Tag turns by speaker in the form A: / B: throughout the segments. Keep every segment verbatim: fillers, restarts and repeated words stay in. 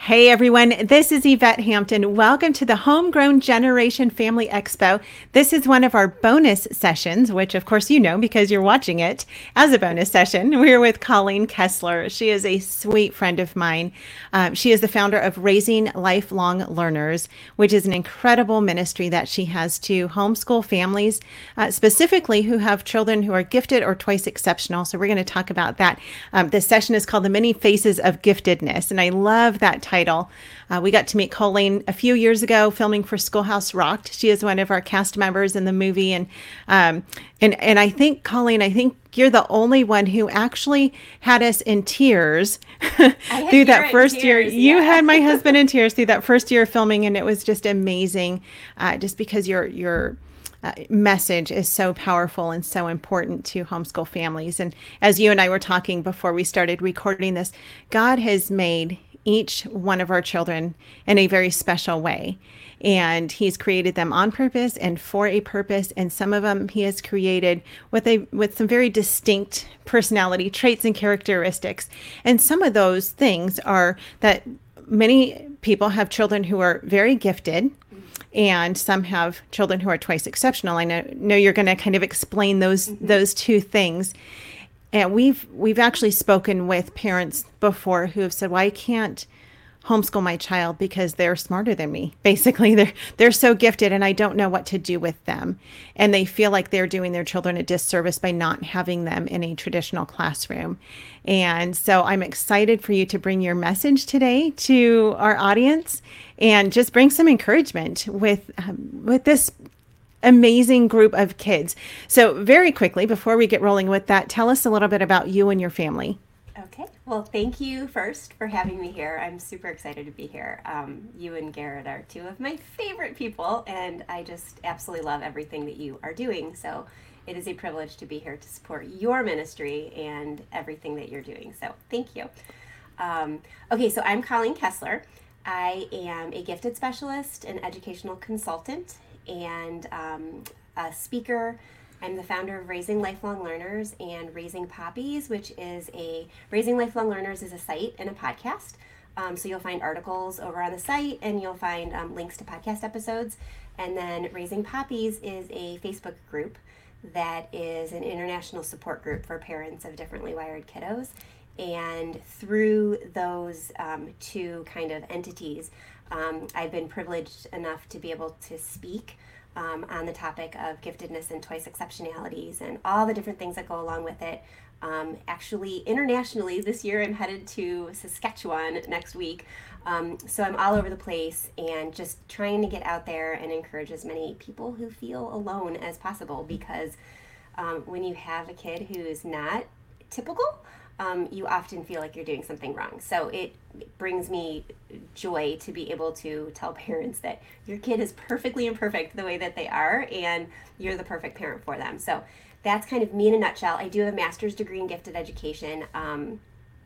A: Hey everyone, this is Yvette Hampton. Welcome to the Homegrown Generation Family Expo. This is one of our bonus sessions, which of course you know because you're watching it as a bonus session. We're with Colleen Kessler. She is a sweet friend of mine. Um, she is the founder of Raising Lifelong Learners, which is an incredible ministry that she has to homeschool families, uh, specifically who have children who are gifted or twice exceptional. So we're going to talk about that. Um, this session is called The Many Faces of Giftedness, and I love that title. Uh, we got to meet Colleen a few years ago filming for Schoolhouse Rocked. She is one of our cast members in the movie. And um, and and I think, Colleen, I think you're the only one who actually had us in tears through that first year.
B: Tears,
A: you
B: yeah.
A: had my husband in tears through that first year of filming, and it was just amazing, uh, just because your your uh, message is so powerful and so important to homeschool families. And as you and I were talking before we started recording this, God has made each one of our children in a very special way. And he's created them on purpose and for a purpose. And some of them he has created with a with some very distinct personality traits and characteristics. And some of those things are that many people have children who are very gifted, and some have children who are twice exceptional. I know, know you're going to kind of explain those
B: Mm-hmm.
A: those two things. And we've we've actually spoken with parents before who have said, "Well, I can't homeschool my child because they're smarter than me." Basically, they're they're so gifted, and I don't know what to do with them. And they feel like they're doing their children a disservice by not having them in a traditional classroom. And so I'm excited for you to bring your message today to our audience and just bring some encouragement with um, with this amazing group of kids. So very quickly, before we get rolling with that, tell us a little bit about you and your family.
B: Okay. Well, thank you first for having me here. I'm super excited to be here. Um, you and Garrett are two of my favorite people, and I just absolutely love everything that you are doing. So it is a privilege to be here to support your ministry and everything that you're doing. So thank you. Um, okay, so I'm Colleen Kessler. I am a gifted specialist, an educational consultant, and um, a speaker. I'm the founder of Raising Lifelong Learners and Raising Poppies, which is a Raising Lifelong Learners is a site and a podcast. Um, so you'll find articles over on the site, and you'll find um, links to podcast episodes. And then Raising Poppies is a Facebook group that is an international support group for parents of differently wired kiddos. And through those um, two kind of entities, um, I've been privileged enough to be able to speak um, on the topic of giftedness and twice exceptionalities and all the different things that go along with it. Um, actually, internationally, this year I'm headed to Saskatchewan next week. Um, so I'm all over the place and just trying to get out there and encourage as many people who feel alone as possible, because um, when you have a kid who is not typical, Um, you often feel like you're doing something wrong. So it brings me joy to be able to tell parents that your kid is perfectly imperfect the way that they are, and you're the perfect parent for them. So that's kind of me in a nutshell. I do have a master's degree in gifted education. Um,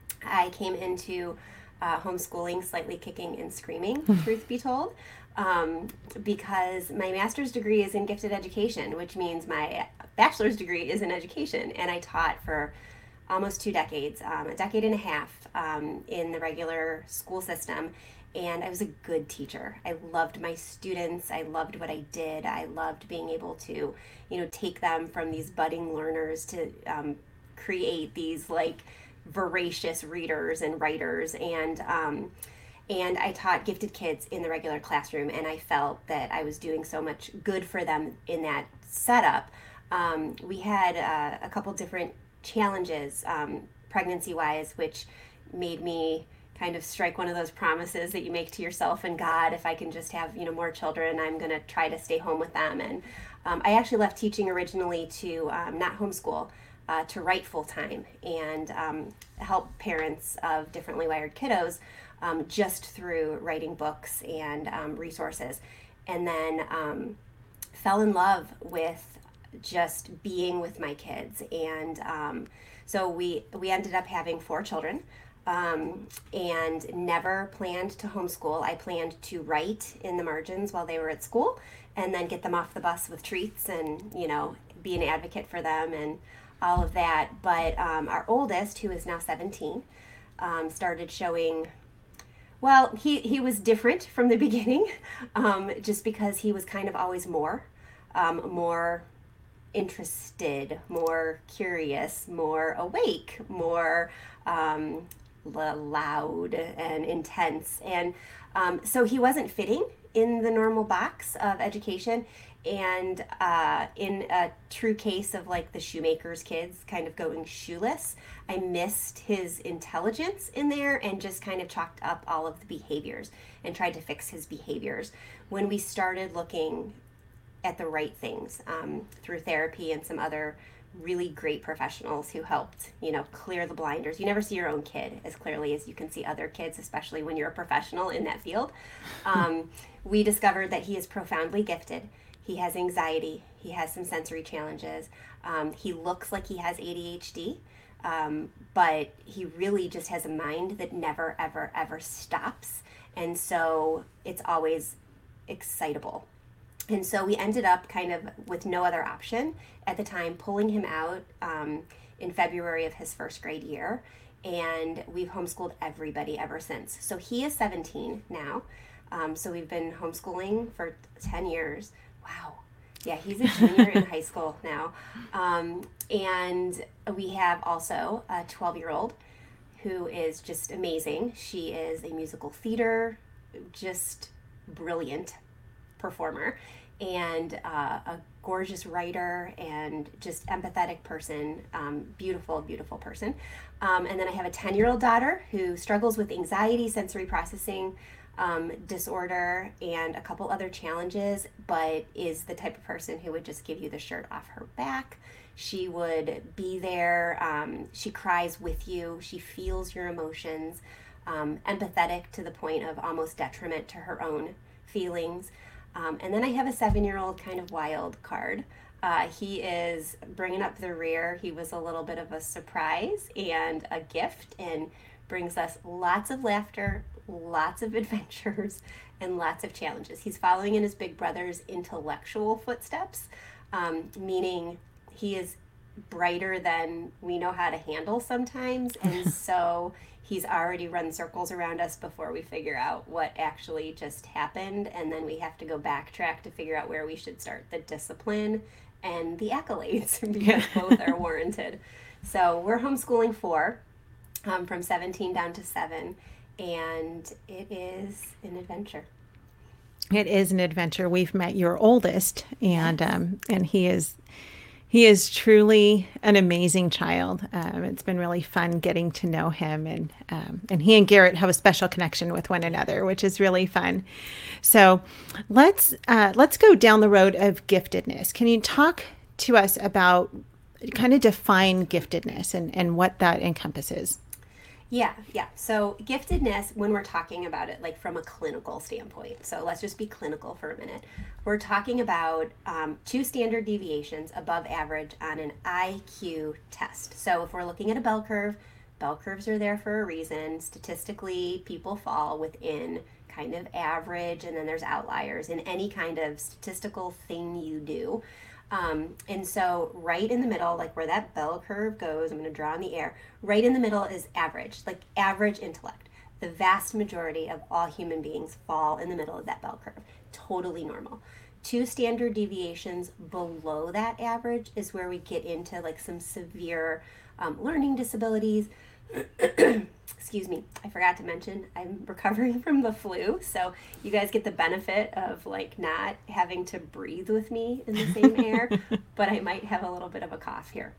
B: I came into uh, homeschooling slightly kicking and screaming, truth be told, um, because my master's degree is in gifted education, which means my bachelor's degree is in education, and I taught for almost two decades, um, a decade and a half um, in the regular school system. And I was a good teacher. I loved my students. I loved what I did. I loved being able to, you know, take them from these budding learners to um, create these like voracious readers and writers. And um, and I taught gifted kids in the regular classroom, and I felt that I was doing so much good for them in that setup. Um, we had uh, a couple different challenges um, pregnancy wise, which made me kind of strike one of those promises that you make to yourself and God. If I can just have, you know, more children, I'm going to try to stay home with them. And um, I actually left teaching originally to um, not homeschool, uh, to write full time and um, help parents of differently wired kiddos um, just through writing books and um, resources. And then um, fell in love with just being with my kids. And um, so we we ended up having four children, um, and never planned to homeschool. I planned to write in the margins while they were at school, and then get them off the bus with treats and, you know, be an advocate for them and all of that. But um, our oldest, who is now seventeen, um, started showing Well, he, he was different from the beginning, um, just because he was kind of always more, um, more interested, more curious, more awake, more um, loud and intense. And um, so he wasn't fitting in the normal box of education. And uh, in a true case of like the shoemaker's kids kind of going shoeless, I missed his intelligence in there and just kind of chalked up all of the behaviors and tried to fix his behaviors. When we started looking at the right things um, through therapy and some other really great professionals who helped, you know, clear the blinders. You never see your own kid as clearly as you can see other kids, especially when you're a professional in that field. Um, we discovered that he is profoundly gifted. He has anxiety. He has some sensory challenges. Um, he looks like he has A D H D, um, but he really just has a mind that never, ever, ever stops. And so it's always excitable. And so we ended up kind of with no other option at the time, pulling him out um, in February of his first grade year. And we've homeschooled everybody ever since. So he is seventeen now. Um, so we've been homeschooling for ten years. Wow. Yeah, he's a junior in high school now. Um, and we have also a twelve-year-old who is just amazing. She is a musical theater, just brilliant performer, and uh, a gorgeous writer and just empathetic person, um, beautiful, beautiful person. Um, and then I have a ten-year-old daughter who struggles with anxiety, sensory processing um, disorder, and a couple other challenges, but is the type of person who would just give you the shirt off her back. She would be there. Um, she cries with you. She feels your emotions, um, empathetic to the point of almost detriment to her own feelings. Um, and then I have a seven-year-old kind of wild card. Uh, he is bringing up the rear. He was a little bit of a surprise and a gift, and brings us lots of laughter, lots of adventures, and lots of challenges. He's following in his big brother's intellectual footsteps, um, meaning he is brighter than we know how to handle sometimes. And so he's already run circles around us before we figure out what actually just happened. And then we have to go backtrack to figure out where we should start the discipline and the accolades, because both are warranted. So we're homeschooling four, um, from seventeen down to seven. And it is an adventure.
A: It is an adventure. We've met your oldest, and um, and he is he is truly an amazing child. Um, it's been really fun getting to know him, and um, and he and Garrett have a special connection with one another, which is really fun. So let's uh, let's go down the road of giftedness. Can you talk to us about kind of define giftedness and, and what that encompasses?
B: Yeah, yeah. So giftedness, when we're talking about it, like from a clinical standpoint, so let's just be clinical for a minute. We're talking about um, two standard deviations above average on an I Q test. So if we're looking at a bell curve, bell curves are there for a reason. Statistically, people fall within kind of average, and then there's outliers in any kind of statistical thing you do. Um, and so right in the middle, like where that bell curve goes, I'm going to draw in the air, right in the middle is average, like average intellect. The vast majority of all human beings fall in the middle of that bell curve. Totally normal. Two standard deviations below that average is where we get into like some severe um, learning disabilities. Excuse me, I forgot to mention I'm recovering from the flu, so you guys get the benefit of like not having to breathe with me in the same air, but I might have a little bit of a cough here.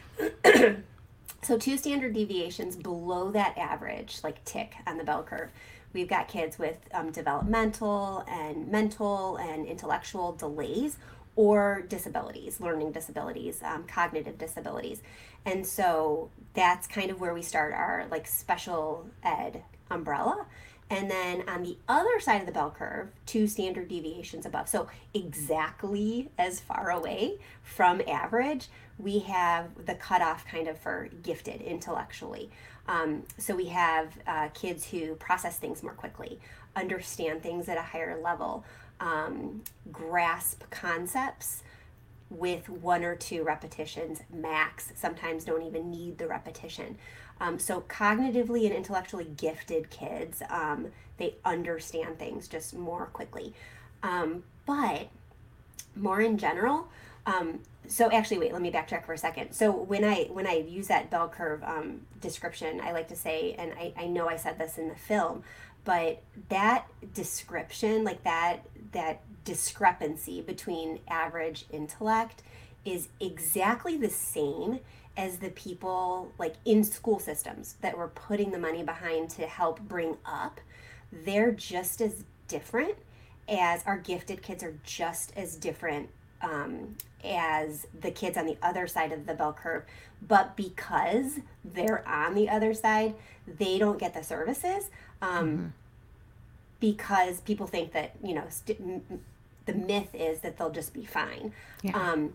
B: So two standard deviations below that average, like tick on the bell curve. We've got kids with um, developmental and mental and intellectual delays, or disabilities, learning disabilities, um, cognitive disabilities. And so that's kind of where we start our like special ed umbrella. And then on the other side of the bell curve, two standard deviations above, so exactly as far away from average, we have the cutoff kind of for gifted intellectually. Um, so we have uh, kids who process things more quickly, understand things at a higher level, um, grasp concepts with one or two repetitions max, sometimes don't even need the repetition. Um, so cognitively and intellectually gifted kids, um, they understand things just more quickly. Um, but more in general, um, so actually, wait, let me backtrack for a second. So when I when I use that bell curve um, description, I like to say, and I, I know I said this in the film, but that description, like that that discrepancy between average intellect is exactly the same as the people like in school systems that we're putting the money behind to help bring up. They're just as different as our gifted kids are just as different um, as the kids on the other side of the bell curve. But because they're on the other side, they don't get the services um, mm-hmm. because people think that, you know, st- m- the myth is that they'll just be fine. Yeah. Um,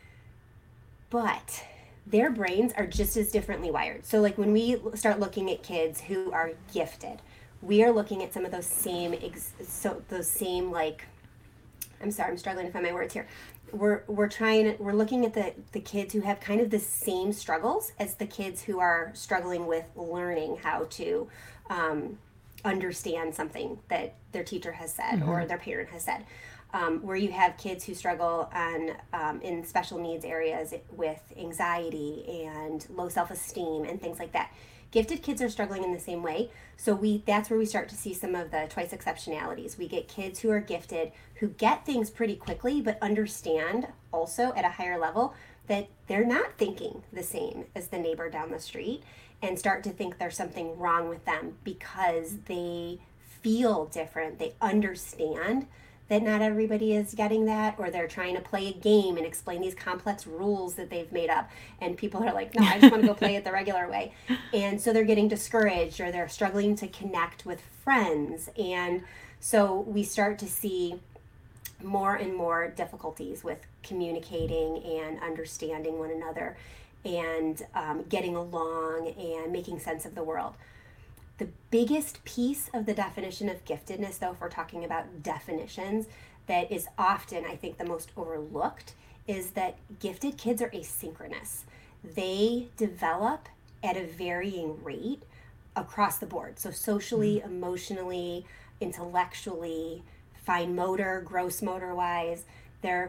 B: but their brains are just as differently wired. So like when we start looking at kids who are gifted, we are looking at some of those same, ex- so those same like, I'm sorry, I'm struggling to find my words here. We're we're trying, we're looking at the, the kids who have kind of the same struggles as the kids who are struggling with learning how to um, understand something that their teacher has said mm-hmm. or their parent has said. Um, where you have kids who struggle on um, in special needs areas with anxiety and low self-esteem and things like that. Gifted kids are struggling in the same way. So we that's where we start to see some of the twice exceptionalities. We get kids who are gifted, who get things pretty quickly, but understand also at a higher level that they're not thinking the same as the neighbor down the street and start to think there's something wrong with them because they feel different. They understand that not everybody is getting that, or they're trying to play a game and explain these complex rules that they've made up. And people are like, no, I just want to go play it the regular way. And so they're getting discouraged or they're struggling to connect with friends. And so we start to see more and more difficulties with communicating and understanding one another and um, getting along and making sense of the world. The biggest piece of the definition of giftedness, though, if we're talking about definitions, that is often, I think, the most overlooked, is that gifted kids are asynchronous. They develop at a varying rate across the board. So socially, mm-hmm. emotionally, intellectually, fine motor, gross motor wise, they're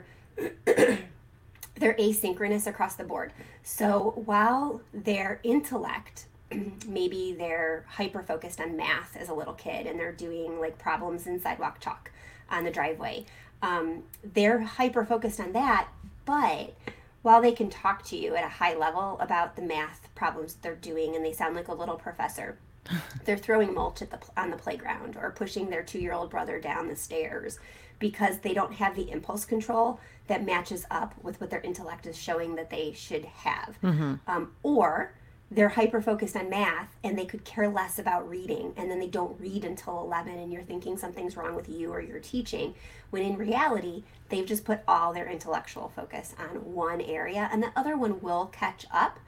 B: they're asynchronous across the board. So while their intellect, maybe they're hyper focused on math as a little kid and they're doing like problems in sidewalk chalk on the driveway. Um, they're hyper focused on that, but while they can talk to you at a high level about the math problems they're doing and they sound like a little professor, they're throwing mulch at the on the playground or pushing their two-year-old brother down the stairs because they don't have the impulse control that matches up with what their intellect is showing that they should have. Mm-hmm. Um, or they're hyper-focused on math and they could care less about reading, and then they don't read until eleven and you're thinking something's wrong with you or your teaching, when in reality, they've just put all their intellectual focus on one area, and the other one will catch up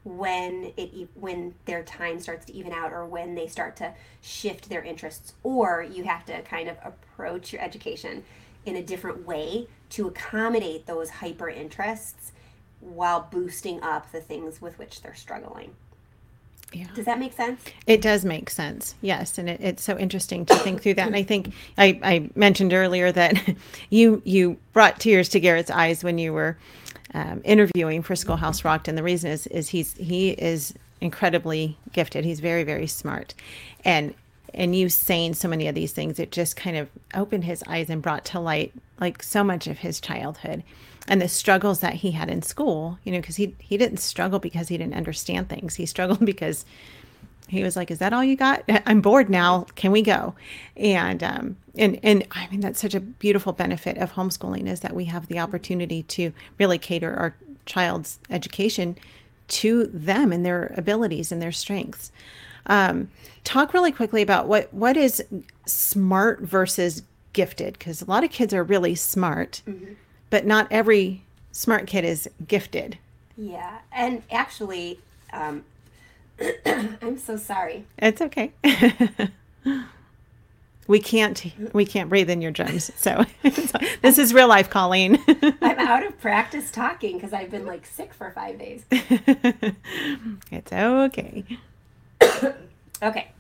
B: when it when their time starts to even out or when they start to shift their interests. Or you have to kind of approach your education in a different way to accommodate those hyper interests while boosting up the things with which they're struggling. Yeah. Does that make sense?
A: It does make sense. Yes. And it, it's so interesting to think through that. And I think I, I mentioned earlier that you, you brought tears to Garrett's eyes when you were um, interviewing for Schoolhouse Rocked. And the reason is, is he's, he is incredibly gifted. He's very, very smart. And, and you saying so many of these things, it just kind of opened his eyes and brought to light like so much of his childhood and the struggles that he had in school, you know, because he, he didn't struggle because he didn't understand things. He struggled because he was like, is that all you got? I'm bored now. Can we go? And, um, and, and I mean, that's such a beautiful benefit of homeschooling is that we have the opportunity to really cater our child's education to them and their abilities and their strengths. Um, talk really quickly about what, what is smart versus gifted, because a lot of kids are really smart, mm-hmm. but not every smart kid is gifted.
B: Yeah. And actually, um, I'm so sorry.
A: It's okay. we can't we can't breathe in your drums. So this is real life, Colleen.
B: I'm out of practice talking because I've been like sick for five days.
A: It's okay.
B: Okay.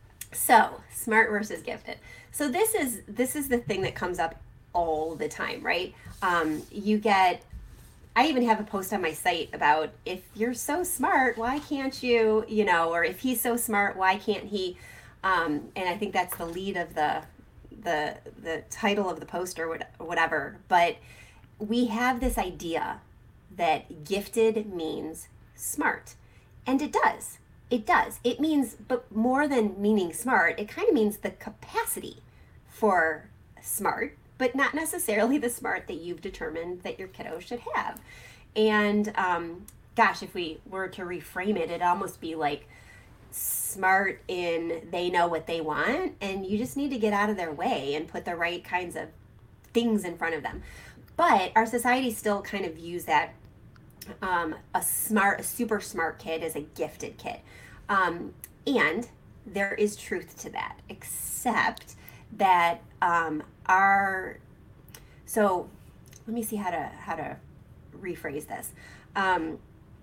B: So smart versus gifted. So this is this is the thing that comes up all the time, right? Um, you get I even have a post on my site about if you're so smart, why can't you, you know, or if he's so smart, why can't he? Um, and I think that's the lead of the the the title of the post or what, whatever. But we have this idea that gifted means smart, and it does. It does. It means, but more than meaning smart, it kind of means the capacity for smart, but not necessarily the smart that you've determined that your kiddo should have. And um, gosh, if we were to reframe it, it'd almost be like smart in they know what they want, and you just need to get out of their way and put the right kinds of things in front of them. But our society still kind of views that um, a smart, a super smart kid is a gifted kid. Um, and there is truth to that, except that um, our, so let me see how to, how to rephrase this. Um,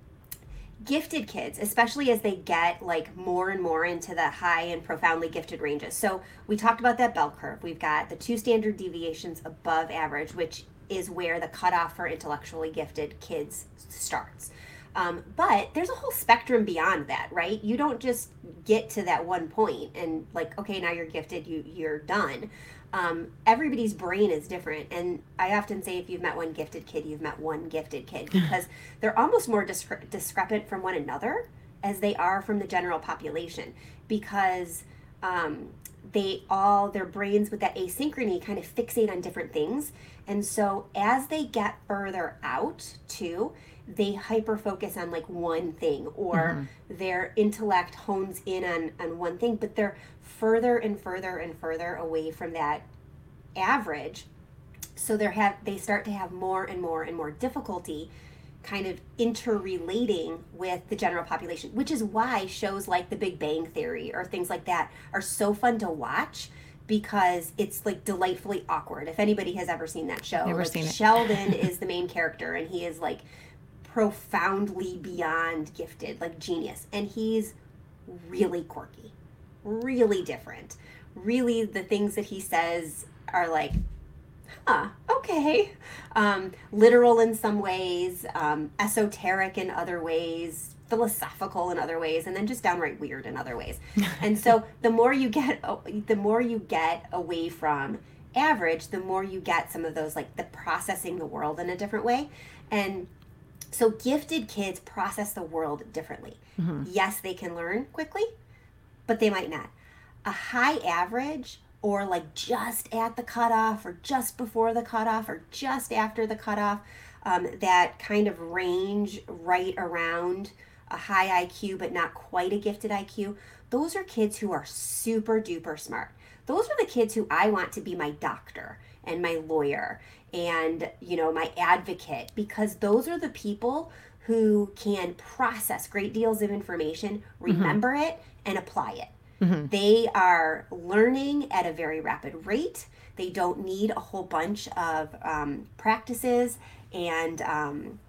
B: gifted kids, especially as they get like more and more into the high and profoundly gifted ranges. So we talked about that bell curve. We've got the two standard deviations above average, which is where the cutoff for intellectually gifted kids starts. Um, but there's a whole spectrum beyond that, right? You don't just get to that one point and like, okay, now you're gifted, you, you're done. Um, everybody's brain is different. And I often say if you've met one gifted kid, you've met one gifted kid, because they're almost more discre- discrepant from one another as they are from the general population, because um, they all, their brains with that asynchrony kind of fixate on different things. And so as they get further out too, they hyper focus on like one thing, or mm-hmm. their intellect hones in on, on one thing, but they're further and further and further away from that average. So they have they start to have more and more and more difficulty kind of interrelating with the general population, which is why shows like The Big Bang Theory or things like that are so fun to watch, because it's like delightfully awkward. If anybody has ever seen that show,
A: Never
B: like
A: seen it.
B: Sheldon is the main character, and he is like profoundly beyond gifted, like genius, and he's really quirky, really different. Really, the things that he says are like, huh, okay, um, literal in some ways, um, esoteric in other ways, philosophical in other ways, and then just downright weird in other ways. And so the more you get, the more you get away from average, the more you get some of those, like the processing the world in a different way. And so gifted kids process the world differently. Mm-hmm. Yes, they can learn quickly, but they might not. A high average, or like just at the cutoff, or just before the cutoff, or just after the cutoff, um, that kind of range right around a high I Q but not quite a gifted I Q, those are kids who are super duper smart. Those are the kids who I want to be my doctor and my lawyer and, you know, my advocate, because those are the people who can process great deals of information, remember mm-hmm. it, and apply it. Mm-hmm. They are learning at a very rapid rate. They don't need a whole bunch of um, practices and um,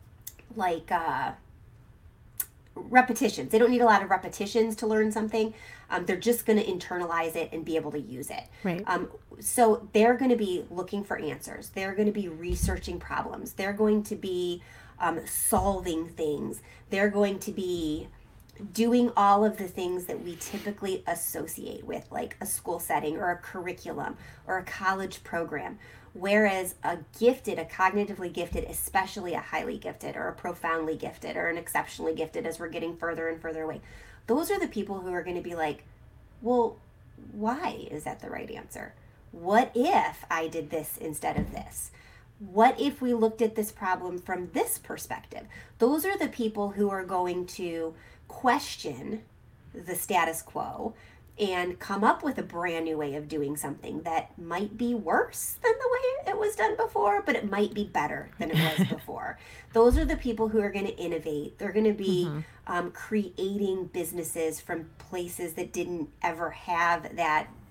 B: like uh, repetitions. They don't need a lot of repetitions to learn something. Um, they're just going to internalize it and be able to use it.
A: Right.
B: Um, so they're going to be looking for answers. They're going to be researching problems. They're going to be um, solving things. They're going to be doing all of the things that we typically associate with, like a school setting or a curriculum or a college program. Whereas a gifted, a cognitively gifted, especially a highly gifted or a profoundly gifted or an exceptionally gifted, as we're getting further and further away, those are the people who are going to be like, well, why is that the right answer? What if I did this instead of this? What if we looked at this problem from this perspective? Those are the people who are going to question the status quo and come up with a brand new way of doing something that might be worse than the way it was done before, but it might be better than it was before. Those are the people who are going to innovate. They're going to be mm-hmm. um, creating businesses from places that didn't ever have that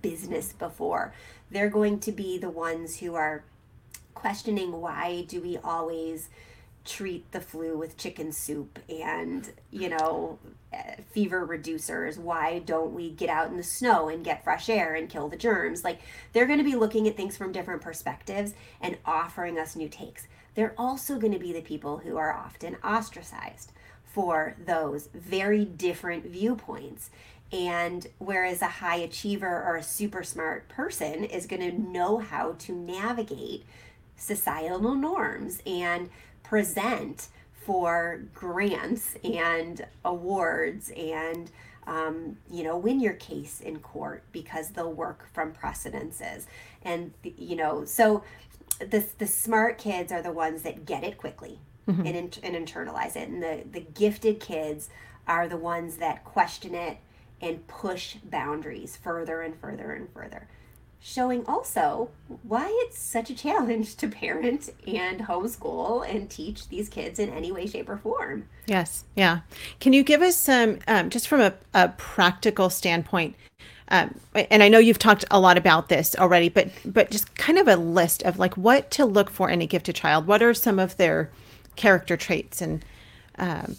B: business before. They're going to be the ones who are questioning, why do we always treat the flu with chicken soup and, you know, fever reducers? Why don't we get out in the snow and get fresh air and kill the germs? Like, they're going to be looking at things from different perspectives and offering us new takes. They're also going to be the people who are often ostracized for those very different viewpoints. And whereas a high achiever or a super smart person is going to know how to navigate societal norms and present for grants and awards and, um, you know, win your case in court because they'll work from precedences. And, you know, so the, the smart kids are the ones that get it quickly mm-hmm. and, and internalize it. And the, the gifted kids are the ones that question it and push boundaries further and further and further. Showing also why it's such a challenge to parent and homeschool and teach these kids in any way, shape, or form.
A: Yes. Yeah. Can you give us some, um, just from a, a practical standpoint, um, and I know you've talked a lot about this already, but but just kind of a list of like what to look for in a gifted child. What are some of their character traits and um,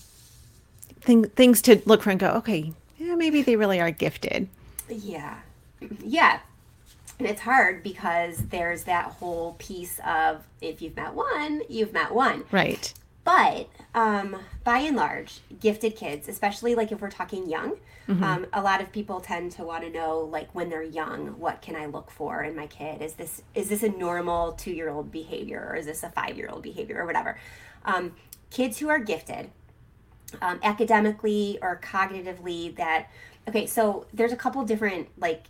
A: thing, things to look for and go, okay, yeah, maybe they really are gifted.
B: Yeah. Yeah. And it's hard because there's that whole piece of, if you've met one, you've met one.
A: Right.
B: But um, by and large, gifted kids, especially like if we're talking young, mm-hmm. um, a lot of people tend to want to know, like when they're young, what can I look for in my kid? Is this is this a normal two-year-old behavior, or is this a five-year-old behavior, or whatever? Um, kids who are gifted, um, academically or cognitively, that, okay, so there's a couple different, like,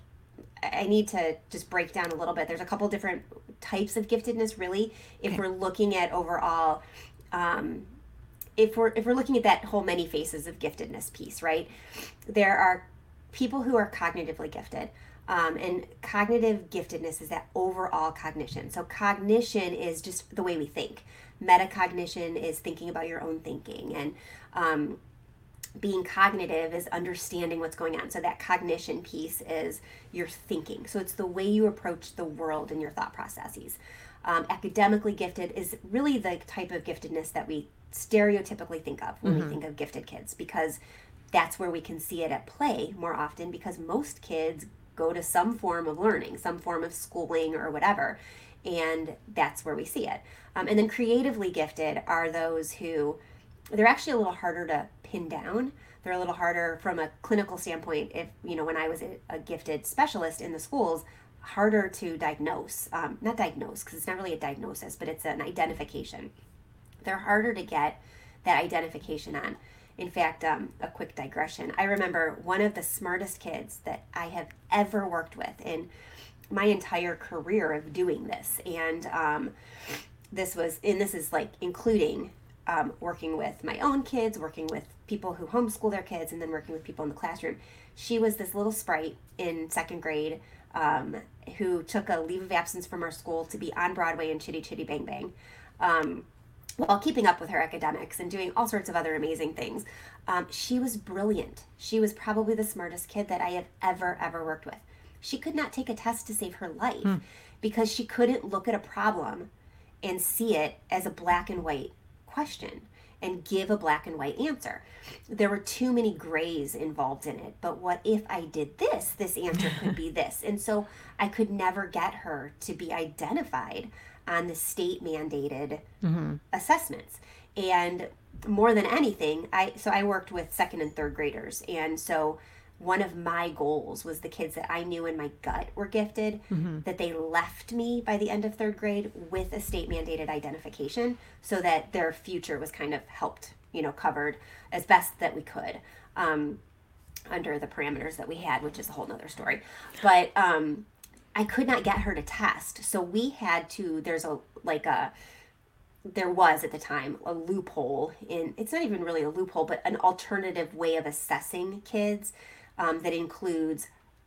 B: I need to just break down a little bit. There's a couple different types of giftedness, really, if okay. we're looking at overall, um, if we're if we're looking at that whole many faces of giftedness piece, right? There are people who are cognitively gifted, um, and cognitive giftedness is that overall cognition. So cognition is just the way we think. Metacognition is thinking about your own thinking, and um, being cognitive is understanding what's going on. So that cognition piece is your thinking. So it's the way you approach the world and your thought processes. Um, academically gifted is really the type of giftedness that we stereotypically think of when mm-hmm. we think of gifted kids, because that's where we can see it at play more often, because most kids go to some form of learning, some form of schooling or whatever, and that's where we see it. Um, and then creatively gifted are those who, they're actually a little harder to pin down. They're a little harder from a clinical standpoint. If, you know, when I was a, a gifted specialist in the schools, harder to diagnose. Um, not diagnose, because it's not really a diagnosis, but it's an identification. They're harder to get that identification on. In fact, um, a quick digression. I remember one of the smartest kids that I have ever worked with in my entire career of doing this. And um, this was, and this is like including Um, working with my own kids, working with people who homeschool their kids, and then working with people in the classroom. She was this little sprite in second grade um, who took a leave of absence from our school to be on Broadway in Chitty Chitty Bang Bang um, while keeping up with her academics and doing all sorts of other amazing things. Um, she was brilliant. She was probably the smartest kid that I have ever, ever worked with. She could not take a test to save her life mm. because she couldn't look at a problem and see it as a black and white question and give a black and white answer. There were too many grays involved in it. But what if I did this? This answer could be this. And so I could never get her to be identified on the state mandated mm-hmm. assessments. And more than anything, I so I worked with second and third graders. And so one of my goals was the kids that I knew in my gut were gifted, mm-hmm. that they left me by the end of third grade with a state mandated identification so that their future was kind of helped, you know, covered as best that we could um, under the parameters that we had, which is a whole nother story. But um, I could not get her to test. So we had to, there's a, like a, there was at the time a loophole in, it's not even really a loophole, but an alternative way of assessing kids Um, that includes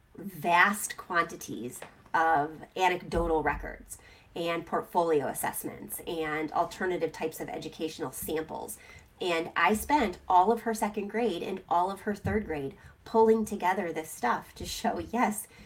B: vast quantities of anecdotal records and portfolio assessments and alternative types of educational samples. And I spent all of her second grade and all of her third grade pulling together this stuff to show, yes,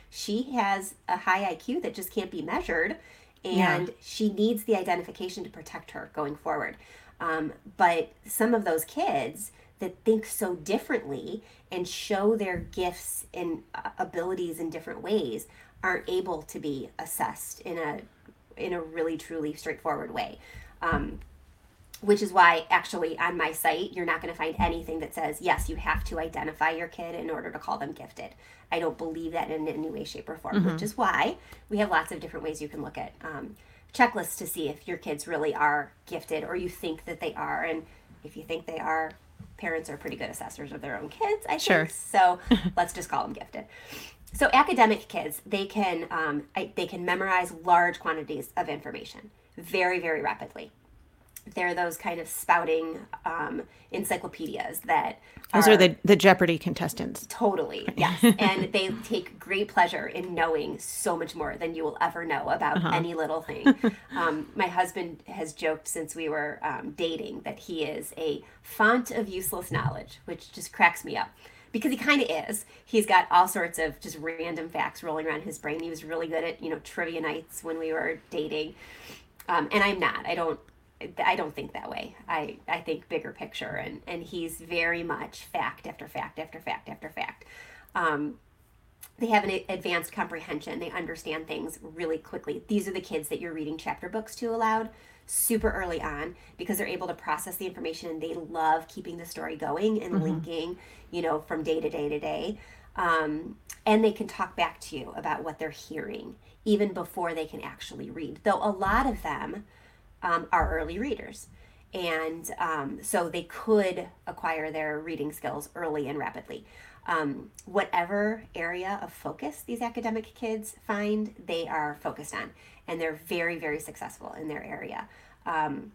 B: She has a high I Q that just can't be measured, and yeah. she needs the identification to protect her going forward. Um, but some of those kids that think so differently and show their gifts and uh, abilities in different ways aren't able to be assessed in a in a really truly straightforward way. Um, which is why actually on my site you're not going to find anything that says yes, you have to identify your kid in order to call them gifted. I don't believe that in any way, shape, or form, mm-hmm. which is why we have lots of different ways you can look at um, checklists to see if your kids really are gifted or you think that they are. And if you think they are, parents are pretty good assessors of their own kids, I
A: sure.
B: think. So let's just call them gifted. So academic kids, they can um, I, they can memorize large quantities of information very, very rapidly. They're those kind of spouting um, encyclopedias that
A: Those are, are the, the Jeopardy contestants.
B: Totally, yes. And they take great pleasure in knowing so much more than you will ever know about uh-huh. any little thing. Um, my husband has joked since we were um, dating that he is a font of useless knowledge, which just cracks me up. Because he kind of is. He's got all sorts of just random facts rolling around his brain. He was really good at, you know, trivia nights when we were dating. Um, and I'm not. I don't I don't think that way. I, I think bigger picture, and, and he's very much fact after fact after fact after fact. Um, they have an advanced comprehension. They understand things really quickly. These are the kids that you're reading chapter books to aloud super early on because they're able to process the information and they love keeping the story going and mm-hmm. linking, you know, from day to day to day. Um, and they can talk back to you about what they're hearing even before they can actually read. Though a lot of them Um, are early readers. And um, so they could acquire their reading skills early and rapidly. Um, whatever area of focus these academic kids find, they are focused on. And they're very, very successful in their area. Um,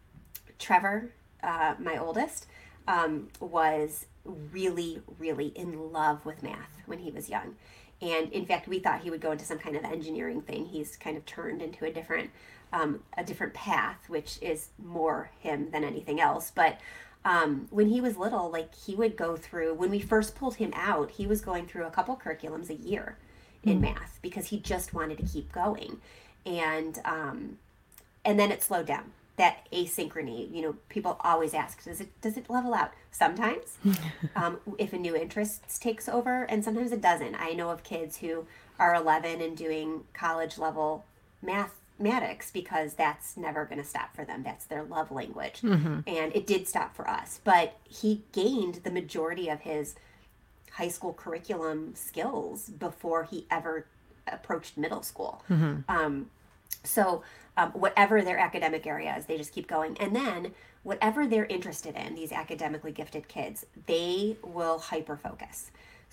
B: Trevor, uh, my oldest, um, was really, really in love with math when he was young. And in fact, we thought he would go into some kind of engineering thing. He's kind of turned into a different Um, a different path, which is more him than anything else. But um, when he was little, like he would go through, when we first pulled him out, he was going through a couple curriculums a year in mm. math because he just wanted to keep going. And um, and then it slowed down. That asynchrony, you know, people always ask, does it does it level out? Sometimes, um, if a new interest takes over, and sometimes it doesn't. I know of kids who are eleven and doing college level math mathematics because that's never going to stop for them. That's their love language. Mm-hmm. And it did stop for us. But he gained the majority of his high school curriculum skills before he ever approached middle school. Mm-hmm. Um, so um, whatever their academic area is, they just keep going. And then whatever they're interested in, these academically gifted kids, they will hyper-focus.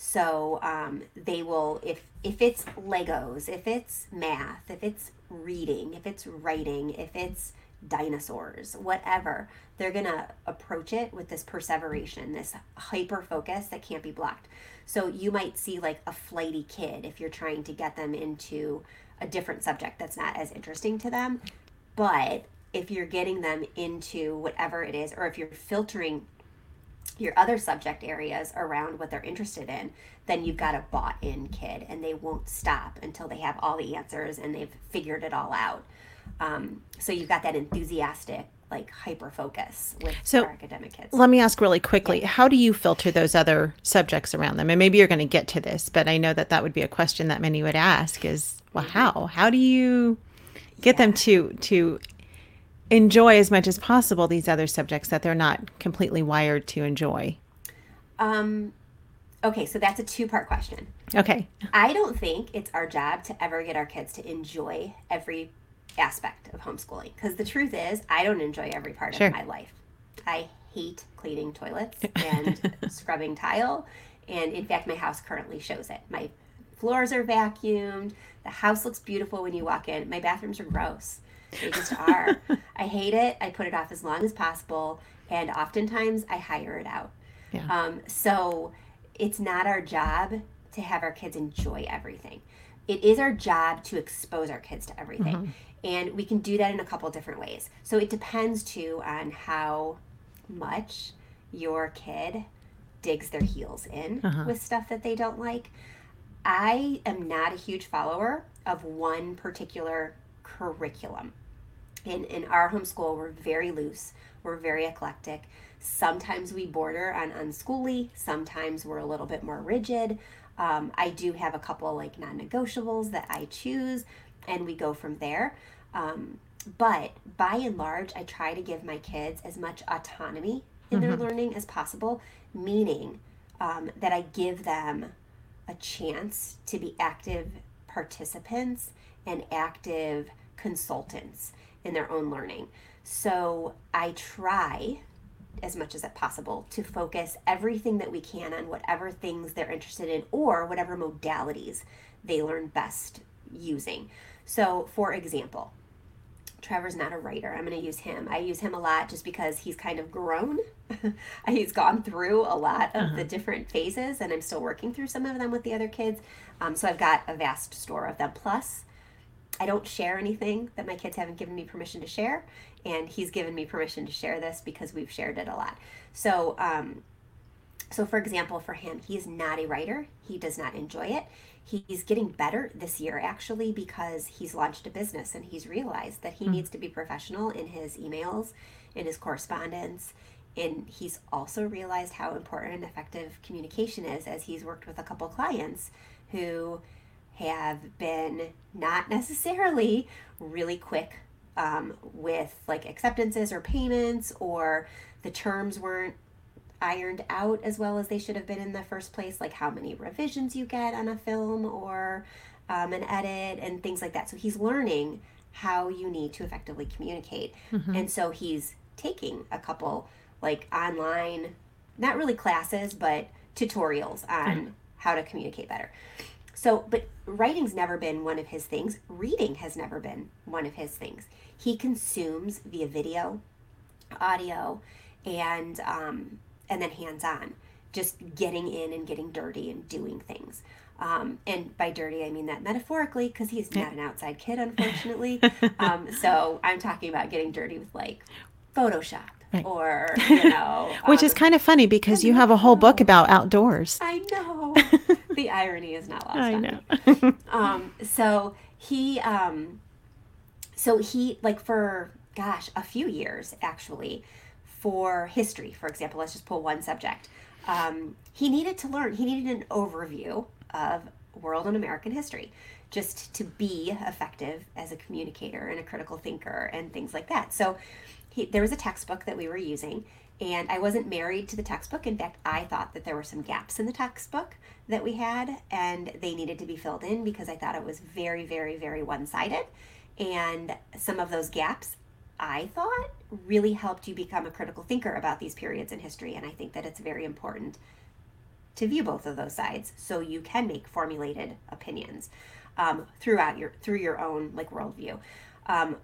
B: So um, they will, if if it's Legos, if it's math, if it's reading, if it's writing, if it's dinosaurs, whatever, they're going to approach it with this perseveration, this hyper focus that can't be blocked. So you might see like a flighty kid if you're trying to get them into a different subject that's not as interesting to them. But if you're getting them into whatever it is, or if you're filtering your other subject areas around what they're interested in, then you've got a bought-in kid, and they won't stop until they have all the answers and they've figured it all out. Um, so you've got that enthusiastic, like hyper focus with
A: so,
B: our academic kids.
A: Let me ask really quickly, yeah. How do you filter those other subjects around them? And maybe you're going to get to this, but I know that that would be a question that many would ask is, well, mm-hmm. how? How do you get yeah. them to to enjoy as much as possible these other subjects that they're not completely wired to enjoy?
B: Um, okay, so that's a two-part question.
A: Okay.
B: I don't think it's our job to ever get our kids to enjoy every aspect of homeschooling, because the truth is, I don't enjoy every part sure. of my life. I hate cleaning toilets and scrubbing tile, and in fact, my house currently shows it. My floors are vacuumed. The house looks beautiful when you walk in. My bathrooms are gross. They just are. I hate it. I put it off as long as possible, and oftentimes I hire it out. Yeah. Um, so it's not our job to have our kids enjoy everything. It is our job to expose our kids to everything. Mm-hmm. And we can do that in a couple different ways. So it depends, too, on how much your kid digs their heels in uh-huh. with stuff that they don't like. I am not a huge follower of one particular curriculum. In, in our homeschool, we're very loose. We're very eclectic. Sometimes we border on unschooly. Sometimes we're a little bit more rigid. Um, I do have a couple like non-negotiables that I choose, and we go from there. Um, but by and large, I try to give my kids as much autonomy in their mm-hmm. learning as possible, meaning um, that I give them a chance to be active participants and active consultants in their own learning. So I try as much as possible to focus everything that we can on whatever things they're interested in or whatever modalities they learn best using. So for example, Trevor's not a writer. I'm going to use him. I use him a lot just because he's kind of grown. He's gone through a lot of uh-huh. the different phases, and I'm still working through some of them with the other kids. Um, so I've got a vast store of them. Plus, I don't share anything that my kids haven't given me permission to share, and he's given me permission to share this because we've shared it a lot. So, um, so for example, for him, he's not a writer. He does not enjoy it. He's getting better this year, actually, because he's launched a business and he's realized that he mm-hmm. needs to be professional in his emails, in his correspondence, and he's also realized how important and effective communication is as he's worked with a couple clients who have been not necessarily really quick um, with like acceptances or payments, or the terms weren't ironed out as well as they should have been in the first place, like how many revisions you get on a film or um, an edit and things like that. So he's learning how you need to effectively communicate. Mm-hmm. And so he's taking a couple like online, not really classes, but tutorials on mm-hmm. how to communicate better. So, but writing's never been one of his things. Reading has never been one of his things. He consumes via video, audio, and um, and then hands-on, just getting in and getting dirty and doing things. Um, and by dirty, I mean that metaphorically, because he's not an outside kid, unfortunately. um, so I'm talking about getting dirty with like Photoshop. Right. Or, you know.
A: Which um, is kind of funny because you have a whole book about outdoors.
B: I know. The irony is not lost
A: I
B: on
A: know.
B: me. um, so he, um, so he, like for, gosh, a few years actually, for history, for example, let's just pull one subject. Um, he needed to learn, he needed an overview of world and American history just to be effective as a communicator and a critical thinker and things like that. So he, there was a textbook that we were using, and I wasn't married to the textbook. In fact, I thought that there were some gaps in the textbook that we had, and they needed to be filled in because I thought it was very, very, very one-sided. And some of those gaps, I thought, really helped you become a critical thinker about these periods in history. And I think that it's very important to view both of those sides so you can make formulated opinions um, throughout your through your own like worldview. Um,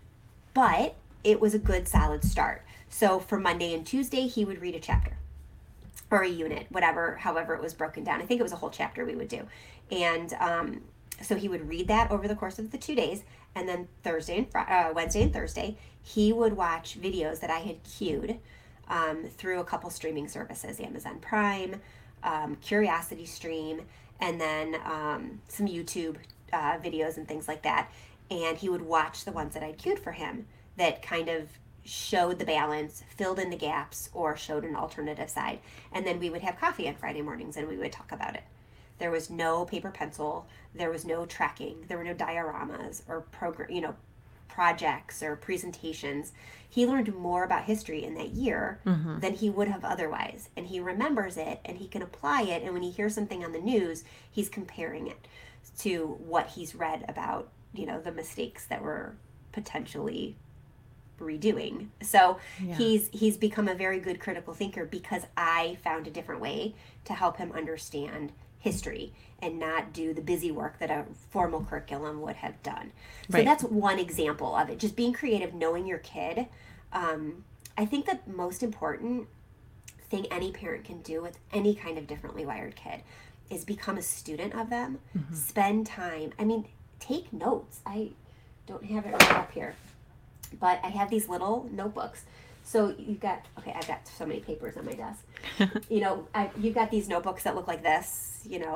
B: but it was a good solid start. So for Monday and Tuesday, he would read a chapter or a unit, whatever, however it was broken down. I think it was a whole chapter we would do. And um, so he would read that over the course of the two days. And then Thursday and Friday, uh, Wednesday and Thursday, he would watch videos that I had queued um, through a couple streaming services, Amazon Prime, um, Curiosity Stream, and then um, some YouTube uh, videos and things like that. And he would watch the ones that I'd queued for him that kind of showed the balance, filled in the gaps, or showed an alternative side. And then we would have coffee on Friday mornings and we would talk about it. There was no paper pencil, there was no tracking, there were no dioramas or program, you know, projects or presentations. He learned more about history in that year mm-hmm. than he would have otherwise. And he remembers it and he can apply it. And when he hears something on the news, he's comparing it to what he's read about, you know, the mistakes that were potentially redoing. So yeah. he's he's become a very good critical thinker because I found a different way to help him understand history and not do the busy work that a formal curriculum would have done. So right. that's one example of it. Just being creative, knowing your kid. Um, I think the most important thing any parent can do with any kind of differently wired kid is become a student of them. Mm-hmm. Spend time. I mean, take notes. I don't have it right up here, but I have these little notebooks. So you've got, okay, I've got so many papers on my desk. you know, I, you've got these notebooks that look like this, you know,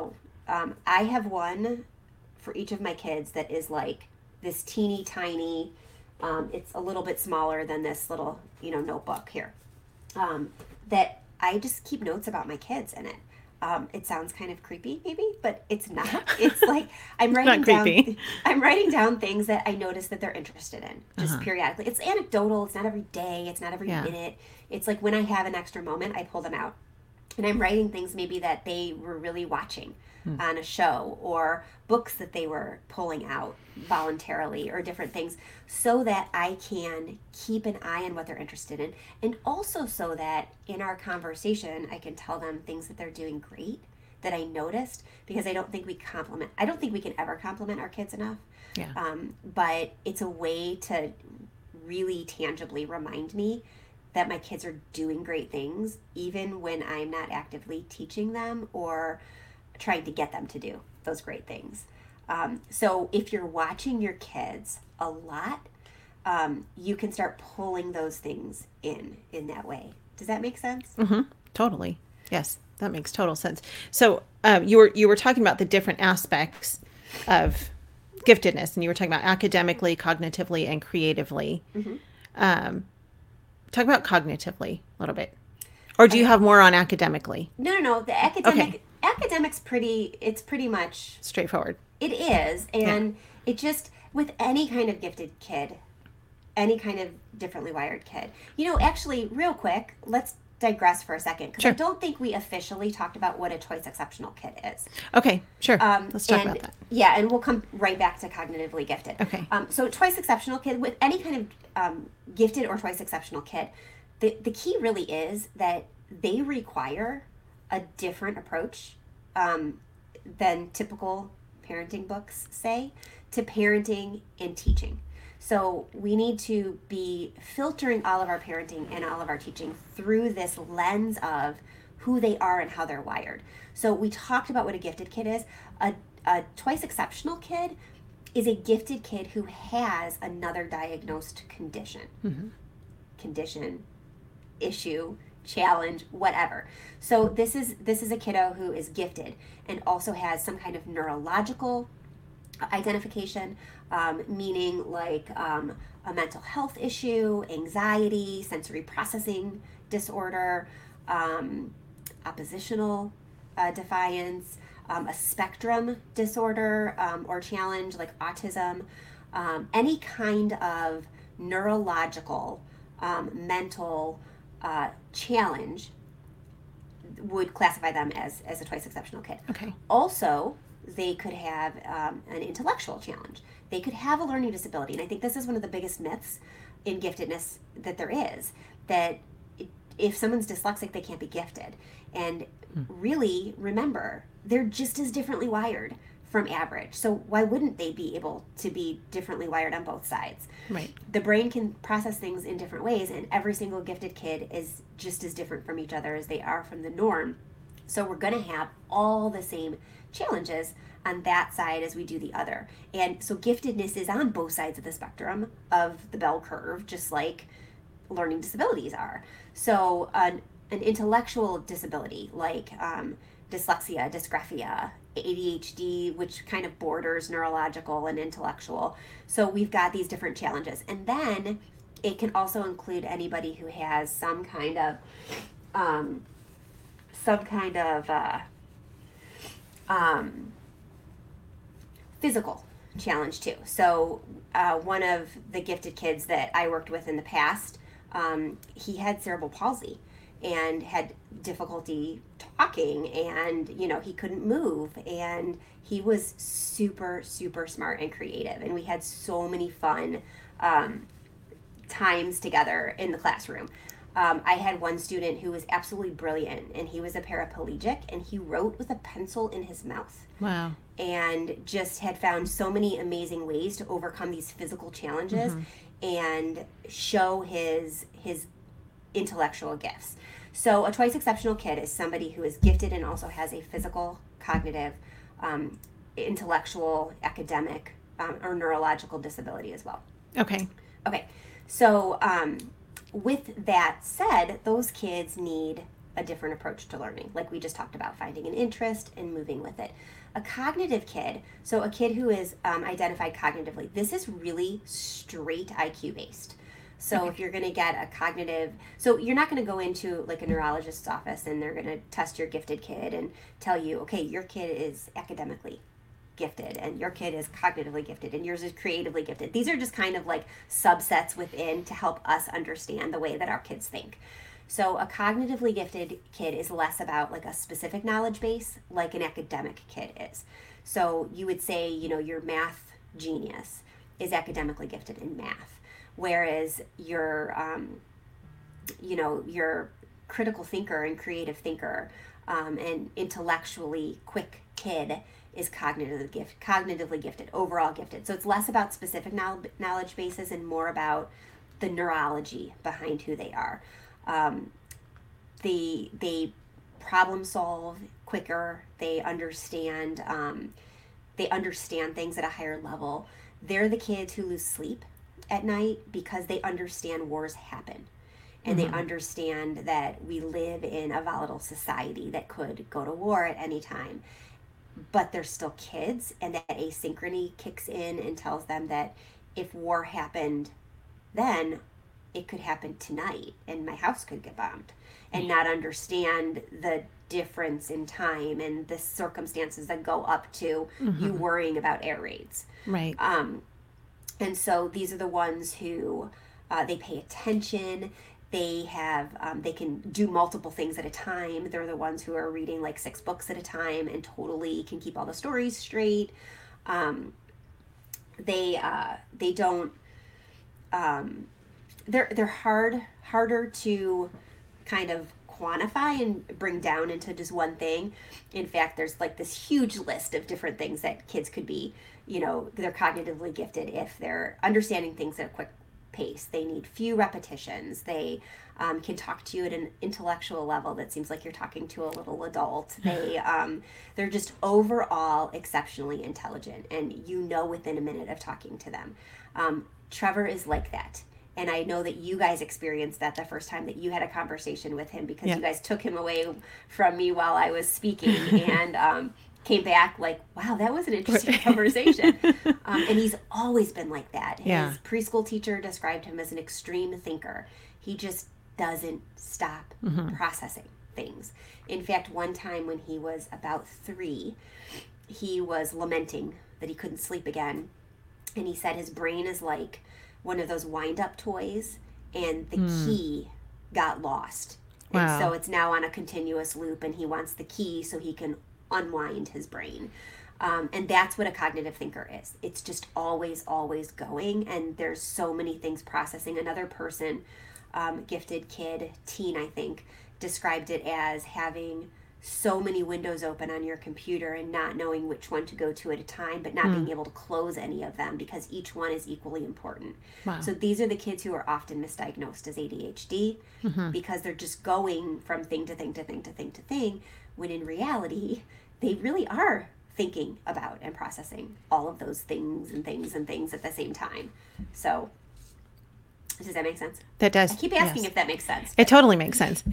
B: um, I have one for each of my kids that is like this teeny tiny, um, it's a little bit smaller than this little, you know, notebook here, um, that I just keep notes about my kids in it. Um, it sounds kind of creepy, maybe, but it's not. It's like I'm writing down. I'm writing down things that I notice that they're interested in, just uh-huh. periodically. It's anecdotal. It's not every day. It's not every yeah. minute. It's like when I have an extra moment, I pull them out, and I'm writing things maybe that they were really watching hmm. on a show, or books that they were pulling out voluntarily, or different things, so that I can keep an eye on what they're interested in, and also so that in our conversation I can tell them things that they're doing great that I noticed, because I don't think we compliment I don't think we can ever compliment our kids enough. Yeah. Um, but it's a way to really tangibly remind me that my kids are doing great things, even when I'm not actively teaching them or trying to get them to do those great things. Um, so if you're watching your kids a lot, um, you can start pulling those things in in that way. Does that make sense?
A: Mm-hmm. Totally. Yes, that makes total sense. So um, you were you were talking about the different aspects of giftedness, and you were talking about academically, cognitively, and creatively. Mm-hmm. Um, talk about cognitively a little bit, or do you have more on academically?
B: No, no, no. The academic okay. academics pretty. It's pretty much
A: straightforward.
B: It is, and yeah. it just, with any kind of gifted kid, any kind of differently wired kid. You know, actually, real quick, let's digress for a second, because sure. I don't think we officially talked about what a twice exceptional kid is.
A: Okay, sure. Um, let's talk
B: and,
A: about that.
B: Yeah, and we'll come right back to cognitively gifted.
A: Okay.
B: Um, so twice exceptional kid, with any kind of um, gifted or twice exceptional kid, the, the key really is that they require a different approach um, than typical parenting books say to parenting and teaching. So we need to be filtering all of our parenting and all of our teaching through this lens of who they are and how they're wired. So we talked about what a gifted kid is. A, a twice exceptional kid is a gifted kid who has another diagnosed condition. Mm-hmm. Condition, issue, challenge, whatever. So this is this is a kiddo who is gifted and also has some kind of neurological identification, um, meaning like um, a mental health issue, anxiety, sensory processing disorder, um, oppositional uh, defiance, um, a spectrum disorder um, or challenge like autism, um, any kind of neurological, um, mental uh, challenge would classify them as, as a twice exceptional kid.
A: Okay.
B: Also, they could have um, an intellectual challenge. They could have a learning disability. And I think this is one of the biggest myths in giftedness that there is, that if someone's dyslexic, they can't be gifted. And hmm. really, remember, they're just as differently wired from average. So why wouldn't they be able to be differently wired on both sides?
A: Right.
B: The brain can process things in different ways, and every single gifted kid is just as different from each other as they are from the norm. So we're going to have all the same challenges on that side as we do the other. And so giftedness is on both sides of the spectrum of the bell curve, just like learning disabilities are. So an, an intellectual disability like um, dyslexia, dysgraphia, A D H D, which kind of borders neurological and intellectual. So we've got these different challenges. And then it can also include anybody who has some kind of um, some kind of uh, um, physical challenge too. So uh, one of the gifted kids that I worked with in the past, um, he had cerebral palsy and had difficulty talking, and you know he couldn't move, and he was super super smart and creative, and we had so many fun um, times together in the classroom. Um, I had one student who was absolutely brilliant, and he was a paraplegic, and he wrote with a pencil in his mouth.
A: Wow.
B: And just had found so many amazing ways to overcome these physical challenges mm-hmm. and show his his intellectual gifts. So a twice exceptional kid is somebody who is gifted and also has a physical, cognitive, um, intellectual, academic, um, or neurological disability as well.
A: Okay.
B: Okay. So um, with that said, those kids need a different approach to learning, like we just talked about, finding an interest and moving with it. A cognitive kid, so a kid who is um, identified cognitively, this is really straight I Q based. So okay. if you're going to get a cognitive, so you're not going to go into like a neurologist's office and they're going to test your gifted kid and tell you, okay, your kid is academically gifted and your kid is cognitively gifted and yours is creatively gifted. These are just kind of like subsets within to help us understand the way that our kids think. So a cognitively gifted kid is less about like a specific knowledge base like an academic kid is. So you would say, you know, your math genius is academically gifted in math, whereas your, um, you know, your critical thinker and creative thinker um, and intellectually quick kid is cognitively gift, cognitively gifted, overall gifted. So it's less about specific knowledge bases and more about the neurology behind who they are. Um, they they problem solve quicker. They understand um, they understand things at a higher level. They're the kids who lose sleep at night because they understand wars happen. And mm-hmm. they understand that we live in a volatile society that could go to war at any time. But they're still kids, and that asynchrony kicks in and tells them that if war happened then, it could happen tonight, and my house could get bombed. And not understand the difference in time and the circumstances that go up to mm-hmm. you worrying about air raids.
A: Right.
B: Um, and so these are the ones who, uh, they pay attention. They have, um, they can do multiple things at a time. They're the ones who are reading like six books at a time and totally can keep all the stories straight. Um, they, uh, they don't, um, they're, they're hard, harder to kind of quantify and bring down into just one thing. In fact, there's like this huge list of different things that kids could be, you know, they're cognitively gifted if they're understanding things at a quick pace. They need few repetitions. They um, can talk to you at an intellectual level that seems like you're talking to a little adult. They um, they're just overall exceptionally intelligent, and you know within a minute of talking to them. Um, Trevor is like that. And I know that you guys experienced that the first time that you had a conversation with him, because yeah. you guys took him away from me while I was speaking and um, came back like, wow, that was an interesting conversation. Um, and he's always been like that. His
A: yeah.
B: preschool teacher described him as an extreme thinker. He just doesn't stop mm-hmm. processing things. In fact, one time when he was about three, he was lamenting that he couldn't sleep again. And he said his brain is like one of those wind-up toys, and the mm. key got lost.
A: Wow.
B: And so it's now on a continuous loop, and he wants the key so he can unwind his brain. Um, and that's what a cognitive thinker is. It's just always, always going, and there's so many things processing. Another person, um, gifted kid, teen, I think, described it as having so many windows open on your computer and not knowing which one to go to at a time, but not mm. being able to close any of them because each one is equally important.
A: Wow.
B: So these are the kids who are often misdiagnosed as A D H D mm-hmm. because they're just going from thing to thing to thing to thing to thing, when in reality, they really are thinking about and processing all of those things and things and things at the same time. So does that make sense?
A: That does.
B: I keep asking
A: yes.
B: if that makes sense.
A: It totally makes sense.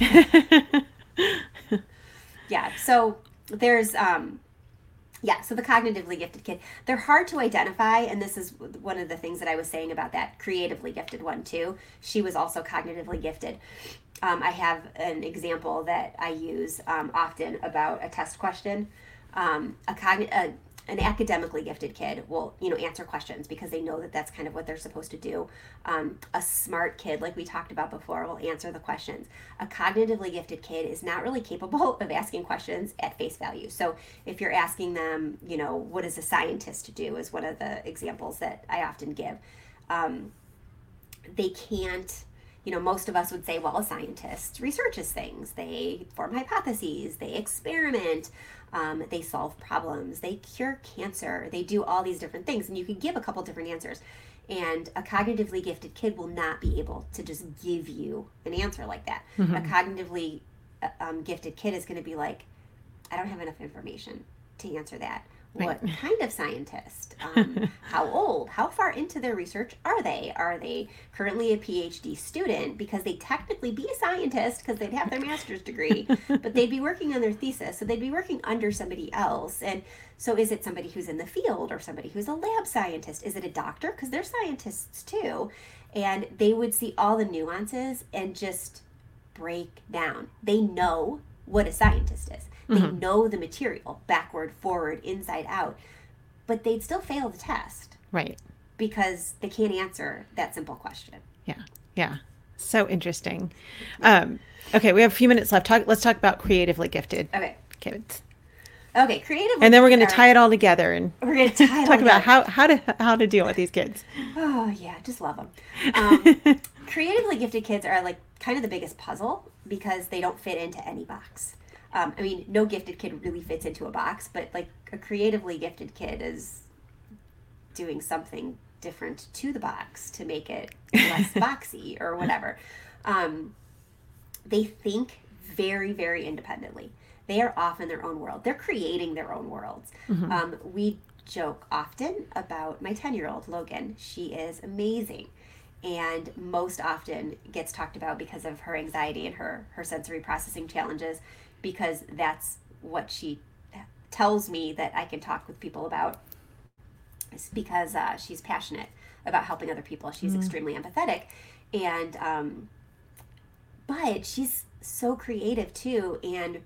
B: Yeah, so there's, um, yeah, so the cognitively gifted kid, they're hard to identify, and this is one of the things that I was saying about that creatively gifted one, too. She was also cognitively gifted. Um, I have an example that I use um, often about a test question. Um, a cogn- a, an academically gifted kid will, you know, answer questions because they know that that's kind of what they're supposed to do. Um, a smart kid, like we talked about before, will answer the questions. A cognitively gifted kid is not really capable of asking questions at face value. So if you're asking them, you know, what does a scientist do, is one of the examples that I often give. Um, they can't, you know, most of us would say, well, a scientist researches things. They form hypotheses. They experiment. Um, they solve problems, they cure cancer, they do all these different things, and you can give a couple different answers. And a cognitively gifted kid will not be able to just give you an answer like that. Mm-hmm. A cognitively um, gifted kid is going to be like, I don't have enough information to answer that. What
A: Right.
B: kind of scientist? Um, how old? How far into their research are they? Are they currently a PhD student? Because they technically be a scientist because they'd have their master's degree, but they'd be working on their thesis, so they'd be working under somebody else. And so, is it somebody who's in the field or somebody who's a lab scientist? Is it a doctor? Because they're scientists too, and they would see all the nuances and just break down. They know what a scientist is. They
A: Mhm.
B: know the material backward, forward, inside out, but they'd still fail the test
A: Right.
B: because they can't answer that simple question.
A: Yeah. Yeah. So interesting. Um, okay, we have a few minutes left. Talk, let's talk about creatively gifted
B: Okay.
A: kids.
B: Okay, creative.
A: And then we're going to
B: are-
A: tie it all together and
B: We're going to tie it all
A: talk about
B: together.
A: how, how to how to deal with these kids.
B: Oh yeah, just love them. Um, creatively gifted kids are like kind of the biggest puzzle because they don't fit into any box. Um, I mean, no gifted kid really fits into a box, but like a creatively gifted kid is doing something different to the box to make it less boxy or whatever. Um, they think very, very independently. They are off in their own world. They're creating their own worlds.
A: Mhm.
B: Um, we joke often about my ten-year-old, Logan. She is amazing and most often gets talked about because of her anxiety and her, her sensory processing challenges, because that's what she tells me that I can talk with people about. It's because uh, she's passionate about helping other people. She's
A: Mm.
B: extremely empathetic. And, um, but she's so creative too. And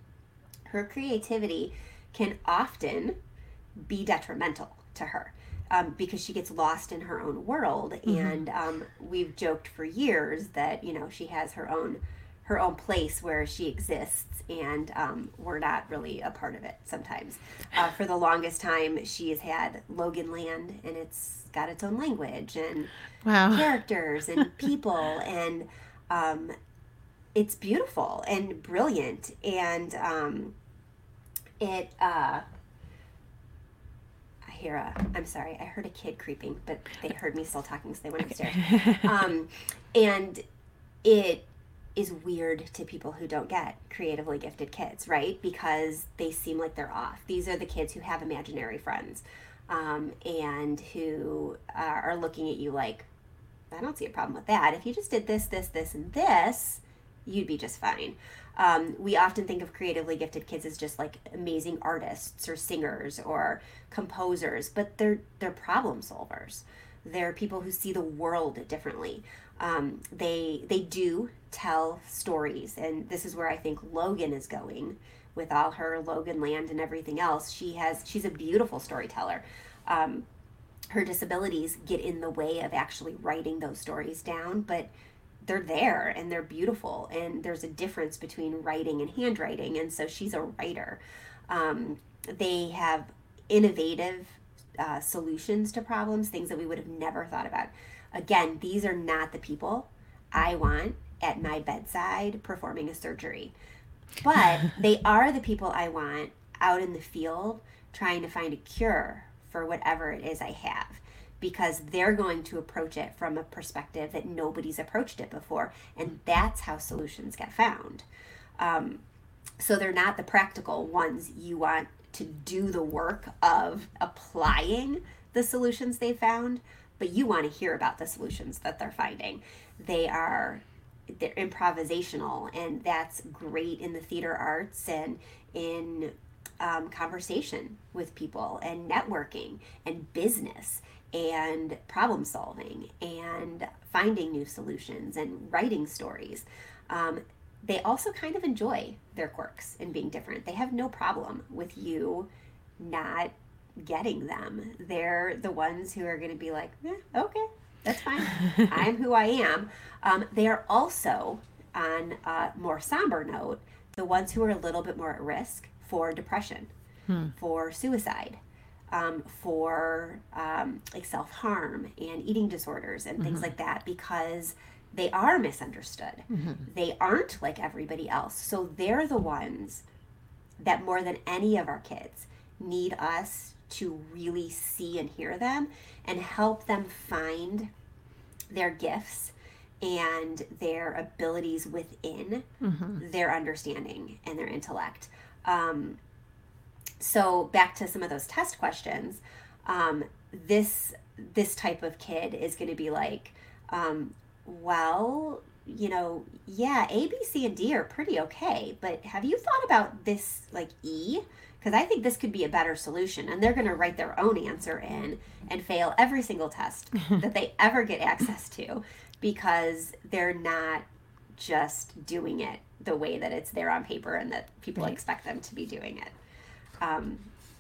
B: her creativity can often be detrimental to her um, because she gets lost in her own world.
A: Mhm.
B: And um, we've joked for years that, you know, she has her own her own place where she exists, and um, we're not really a part of it sometimes. Uh, for the longest time, she has had Logan Land, and it's got its own language and
A: Wow.
B: characters and people, and um, it's beautiful and brilliant. And um, it, uh, I hear a, I'm sorry, I heard a kid creeping, but they heard me still talking, so they went upstairs. Um, and it is weird to people who don't get creatively gifted kids, right? Because they seem like they're off. These are the kids who have imaginary friends um, and who uh, are looking at you like, I don't see a problem with that. If you just did this, this, this, and this, you'd be just fine. Um, we often think of creatively gifted kids as just like amazing artists or singers or composers, but they're they're problem solvers. They're people who see the world differently. Um, they they do tell stories, and this is where I think Logan is going with all her Logan Land and everything else. She has she's a beautiful storyteller. Um, her disabilities get in the way of actually writing those stories down, but they're there and they're beautiful, and there's a difference between writing and handwriting, and so she's a writer. Um, they have innovative uh, solutions to problems, things that we would have never thought about. Again, these are not the people I want at my bedside performing a surgery, but they are the people I want out in the field trying to find a cure for whatever it is I have, because they're going to approach it from a perspective that nobody's approached it before, and that's how solutions get found. Um, so they're not the practical ones you want to do the work of applying the solutions they found, but you want to hear about the solutions that they're finding. They are they're improvisational, and that's great in the theater arts and in um, conversation with people and networking and business and problem solving and finding new solutions and writing stories. Um, they also kind of enjoy their quirks and being different. They have no problem with you not getting them. They're the ones who are going to be like, eh, okay, that's fine. I'm who I am. Um, they are also, on a more somber note, the ones who are a little bit more at risk for depression,
A: Hmm.
B: for suicide, um, for um, like self-harm and eating disorders and things
A: Mhm.
B: like that, because they are misunderstood.
A: Mhm.
B: They aren't like everybody else. So they're the ones that more than any of our kids need us to really see and hear them and help them find their gifts and their abilities within
A: Mhm.
B: their understanding and their intellect. Um, so back to some of those test questions, um, this this type of kid is going to be like, um, well, you know, yeah, A, B, C, and D are pretty okay, but have you thought about this, like E? Because I think this could be a better solution. And they're going to write their own answer in and fail every single test that they ever get access to, because they're not just doing it the way that it's there on paper and that people
A: Right.
B: expect them to be doing it. Um,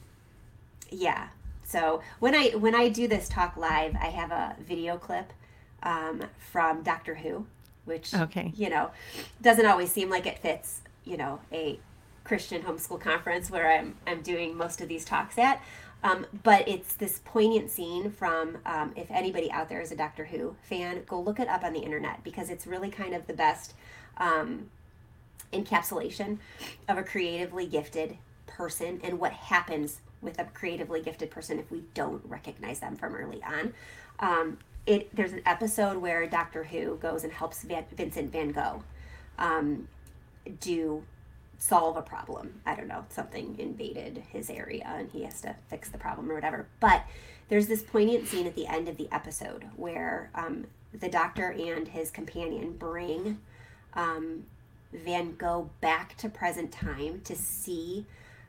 B: yeah. So when I when I do this talk live, I have a video clip um, from Doctor Who, which
A: Okay.
B: you know doesn't always seem like it fits, you know, a Christian homeschool conference where I'm I'm doing most of these talks at. Um, but it's this poignant scene from, um, if anybody out there is a Doctor Who fan, go look it up on the internet, because it's really kind of the best um, encapsulation of a creatively gifted person and what happens with a creatively gifted person if we don't recognize them from early on. Um, it there's an episode where Doctor Who goes and helps Van, Vincent Van Gogh um, do solve a problem. I don't know, something invaded his area and he has to fix the problem or whatever. But there's this poignant scene at the end of the episode where um, the doctor and his companion bring um, Van Gogh back to present time to see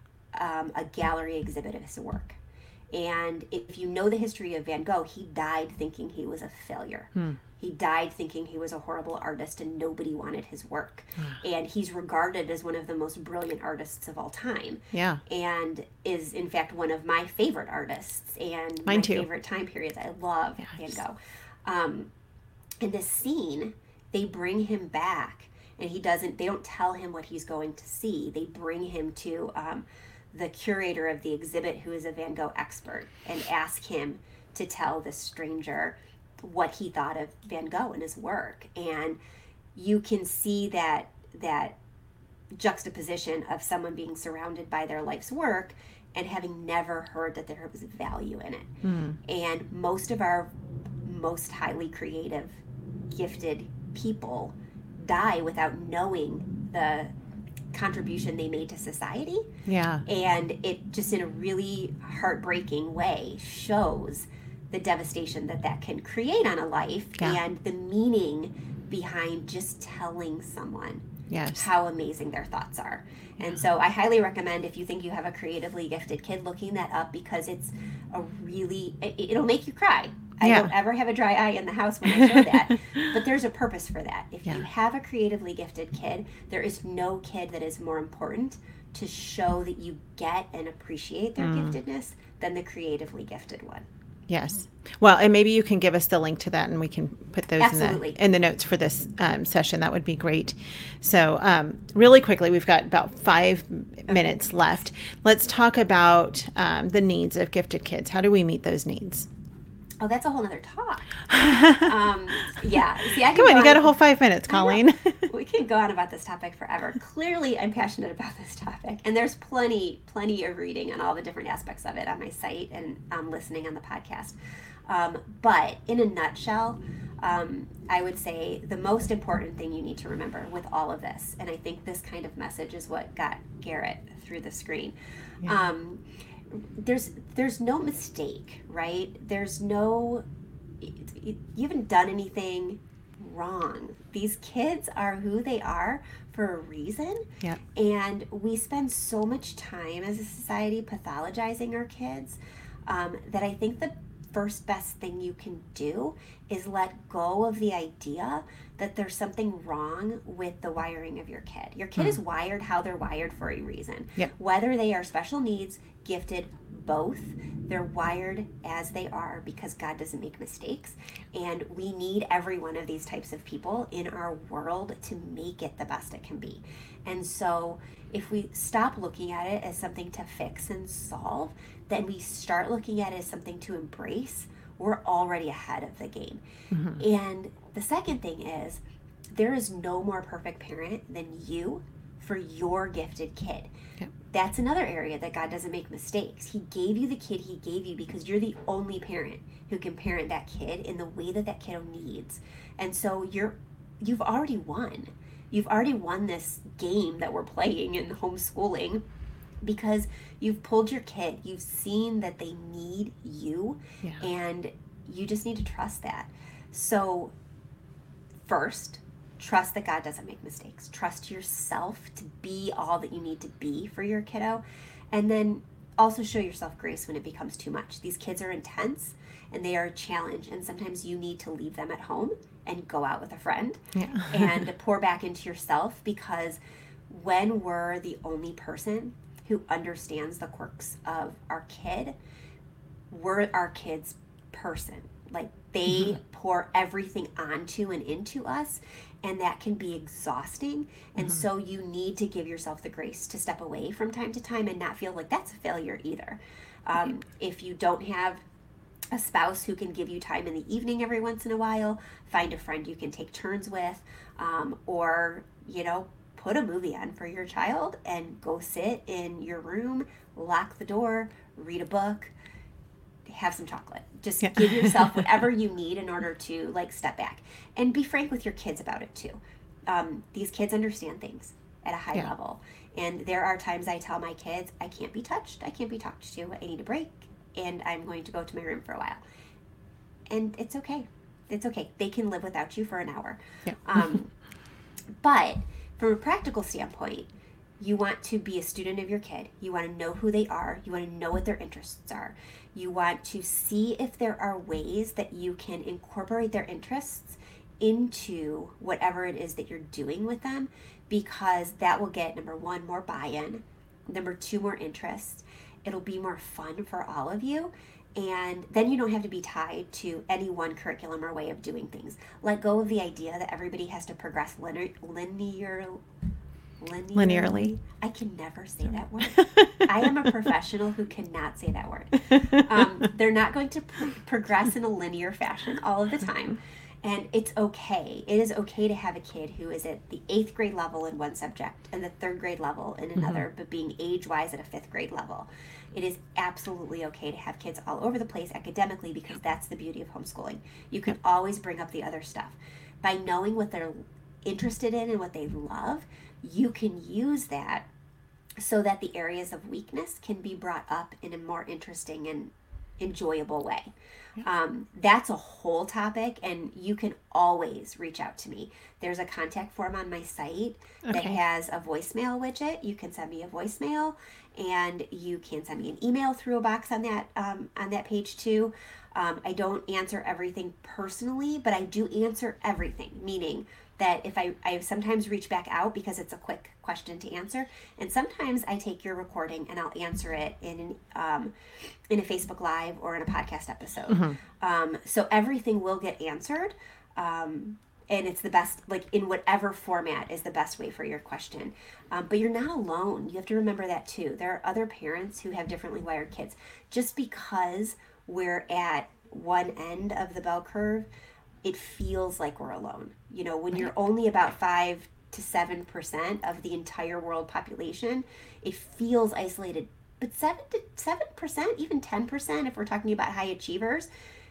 B: um, a gallery exhibit of his work. And if you know the history of Van Gogh, he died thinking he was a failure.
A: Hmm.
B: He died thinking he was a horrible artist and nobody wanted his work. And he's regarded as one of the most brilliant artists of all time.
A: Yeah.
B: And is, in fact, one of my favorite artists and
A: Mine
B: my
A: too.
B: favorite time periods. I love
A: Yes.
B: Van Gogh. Um, in this scene, they bring him back, and he doesn't, they don't tell him what he's going to see. They bring him to um, the curator of the exhibit, who is a Van Gogh expert, and ask him to tell this stranger what he thought of Van Gogh and his work. And you can see that that juxtaposition of someone being surrounded by their life's work and having never heard that there was value in it.
A: Mm.
B: And most of our most highly creative, gifted people die without knowing the contribution they made to society.
A: Yeah.
B: And it just, in a really heartbreaking way, shows the devastation that that can create on a life,
A: Yeah.
B: and the meaning behind just telling someone
A: Yes.
B: how amazing their thoughts are. And so I highly recommend, if you think you have a creatively gifted kid, looking that up, because it's a really, it, it'll make you cry. I
A: Yeah.
B: don't ever have a dry eye in the house when I show that, but there's a purpose for that. If
A: Yeah.
B: you have a creatively gifted kid, there is no kid that is more important to show that you get and appreciate their
A: Mm.
B: giftedness than the creatively gifted one.
A: Yes. Well, and maybe you can give us the link to that, and we can put those in
B: Absolutely.
A: the in the notes for this um, session. That would be great. So, um, really quickly, we've got about five minutes left. Let's talk about um, the needs of gifted kids. How do we meet those needs?
B: Oh, that's a whole other talk. um, yeah. See, I can
A: Come on,
B: go
A: you got a whole five minutes,
B: I know.
A: Colleen.
B: We can go on about this topic forever. Clearly, I'm passionate about this topic, and there's plenty, plenty of reading on all the different aspects of it on my site and um, listening on the podcast. Um, but in a nutshell, um, I would say the most important thing you need to remember with all of this, and I think this kind of message is what got Garrett through the screen.
A: Yeah.
B: Um, there's there's no mistake, right? There's no, you haven't done anything wrong. These kids are who they are for a reason.
A: Yep.
B: And we spend so much time as a society pathologizing our kids um, that I think the first best thing you can do is let go of the idea that there's something wrong with the wiring of your kid. Your kid
A: Mm.
B: is wired how they're wired for a reason.
A: Yep.
B: Whether they are special needs, gifted, both, they're wired as they are because God doesn't make mistakes. And we need every one of these types of people in our world to make it the best it can be. And so if we stop looking at it as something to fix and solve, then we start looking at it as something to embrace, we're already ahead of the game.
A: Mhm.
B: And the second thing is, there is no more perfect parent than you for your gifted kid.
A: Yep.
B: That's another area that God doesn't make mistakes. He gave you the kid he gave you because you're the only parent who can parent that kid in the way that that kiddo needs. And so you're you've already won. You've already won this game that we're playing in homeschooling, because you've pulled your kid, you've seen that they need you,
A: yeah.
B: and you just need to trust that. So first, trust that God doesn't make mistakes. Trust yourself to be all that you need to be for your kiddo. And then also show yourself grace when it becomes too much. These kids are intense and they are a challenge, and sometimes you need to leave them at home and go out with a friend
A: yeah.
B: and pour back into yourself, because when we're the only person who understands the quirks of our kid, we're our kid's person. Like, they mm-hmm. pour everything onto and into us, and that can be exhausting. And mm-hmm. so you need to give yourself the grace to step away from time to time and not feel like that's a failure either. Um, right. If you don't have a spouse who can give you time in the evening every once in a while, find a friend you can take turns with, um, or, you know, put a movie on for your child and go sit in your room, lock the door, read a book, have some chocolate. Just yeah. give yourself whatever you need in order to, like, step back. And be frank with your kids about it too. Um, these kids understand things at a high yeah. level. And there are times I tell my kids, I can't be touched, I can't be talked to, I need a break, and I'm going to go to my room for a while. And it's okay. It's okay. They can live without you for an hour.
A: Yeah.
B: um, but from a practical standpoint, you want to be a student of your kid. You want to know who they are. You want to know what their interests are. You want to see if there are ways that you can incorporate their interests into whatever it is that you're doing with them, because that will get, number one, more buy-in, number two, more interest. It'll be more fun for all of you. And then you don't have to be tied to any one curriculum or way of doing things. Let go of the idea that everybody has to progress linear, linear, linearly.
A: linearly.
B: I can never say that word. I am a professional who cannot say that word. Um, they're not going to pr- progress in a linear fashion all of the time. And it's okay. It is okay to have a kid who is at the eighth grade level in one subject and the third grade level in another, mm-hmm. but being age-wise at a fifth grade level. It is absolutely okay to have kids all over the place academically, because that's the beauty of homeschooling. You can always bring up the other stuff. By knowing what they're interested in and what they love, you can use that so that the areas of weakness can be brought up in a more interesting and enjoyable way. Um, that's a whole topic, and you can always reach out to me. There's a contact form on my site okay. that has a voicemail widget. You can send me a voicemail, and you can send me an email through a box on that um, on that page too. Um, I don't answer everything personally, but I do answer everything, meaning that if I, I sometimes reach back out because it's a quick question to answer, and sometimes I take your recording and I'll answer it in an, um, in a Facebook Live or in a podcast episode. Mm-hmm. Um, so everything will get answered, um, and it's the best, like, in whatever format is the best way for your question. Um, but you're not alone. You have to remember that too. There are other parents who have differently wired kids. Just because we're at one end of the bell curve, it feels like we're alone. You know, when you're only about five to seven percent of the entire world population, it feels isolated. But seven to seven percent, even ten percent, if we're talking about high achievers,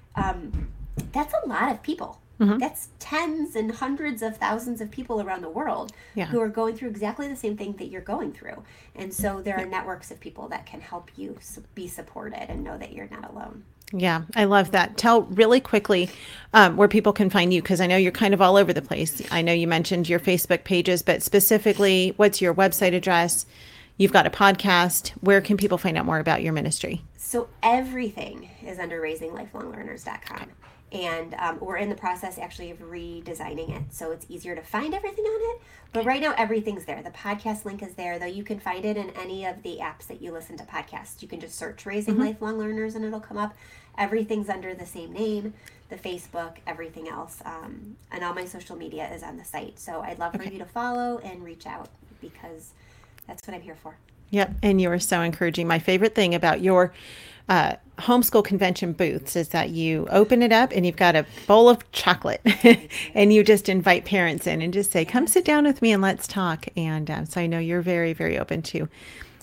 B: um, that's a lot of people. Mm-hmm. That's tens and hundreds of thousands of people around the world yeah. who are going through exactly the same thing that you're going through. And so there are networks of people that can help you be supported and know that you're not alone.
A: Yeah, I love that. Tell really quickly um, where people can find you, because I know you're kind of all over the place. I know you mentioned your Facebook pages, but specifically, what's your website address? You've got a podcast. Where can people find out more about your ministry?
B: So everything is under raising lifelong learners dot com. Okay. And um, we're in the process actually of redesigning it, so it's easier to find everything on it. But right now, everything's there. The podcast link is there, though you can find it in any of the apps that you listen to podcasts. You can just search Raising mm-hmm. Lifelong Learners and it'll come up. Everything's under the same name, the Facebook, everything else. Um, and all my social media is on the site. So I'd love okay. for you to follow and reach out, because that's what I'm here for.
A: Yep, and you are so encouraging. My favorite thing about your uh, homeschool convention booths is that you open it up and you've got a bowl of chocolate and you just invite parents in and just say, come sit down with me and let's talk. And um, so I know you're very, very open to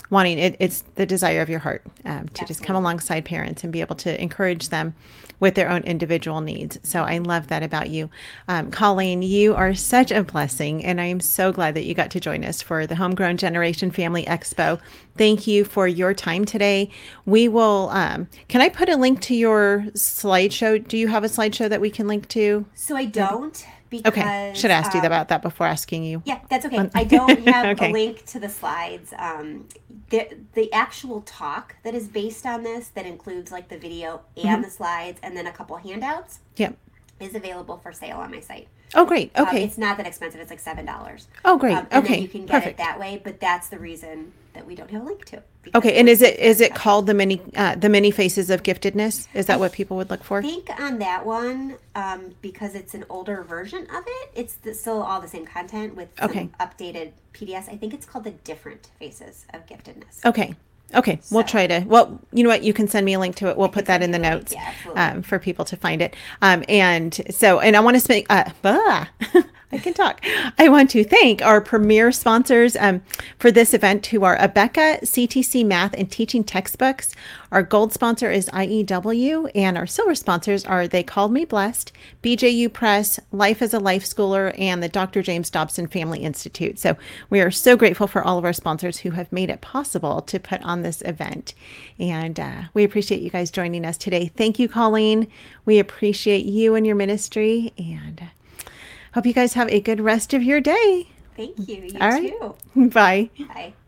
A: wanting it. It's the desire of your heart um, to just come
B: Absolutely.
A: alongside parents and be able to encourage them with their own individual needs. So I love that about you. Um, Colleen, you are such a blessing, and I am so glad that you got to join us for the Homegrown Generation Family Expo. Thank you for your time today. We will, um, can I put a link to your slideshow? Do you have a slideshow that we can link to?
B: So I don't because
A: Okay, should have asked you
B: um,
A: about that before asking you.
B: Yeah, that's okay. I don't have
A: Okay.
B: a link to the slides. Um, the the actual talk that is based on this, that includes like the video and
A: Mm-hmm.
B: the slides, and then a couple handouts,
A: Yep.
B: is available for sale on my site.
A: Oh, great.
B: Um,
A: Okay.
B: it's not that expensive. It's like seven dollars.
A: Oh, great.
B: Um, and
A: Okay.
B: then you can get
A: Perfect.
B: it that way. But that's the reason that we don't have a link to. because
A: Okay. And is it
B: it's
A: is it
B: special.
A: called the many uh, the many faces of giftedness? Is that what people would look for?
B: I think on that one, um, because it's an older version of it, it's the, still all the same content with some
A: Okay.
B: updated P D Fs. I think it's called the Different Faces of Giftedness.
A: Okay. Okay. We'll
B: So-
A: try to. Well, you know what? You can send me a link to it. We'll put that
B: send
A: in the
B: you a link.
A: notes
B: Yeah, absolutely.
A: um, for people to find it. Um, and so, and I want to speak. Uh, blah. I can talk. I want to thank our premier sponsors um, for this event, who are Abeka, C T C Math and Teaching Textbooks. Our gold sponsor is I E W, and our silver sponsors are They Called Me Blessed, B J U Press, Life as a Life Schooler, and the Doctor James Dobson Family Institute. So we are so grateful for all of our sponsors who have made it possible to put on this event. And uh, we appreciate you guys joining us today. Thank you, Colleen. We appreciate you and your ministry, and uh, hope you guys have a good rest of your day.
B: Thank you. You
A: All right.
B: too.
A: Bye.
B: Bye.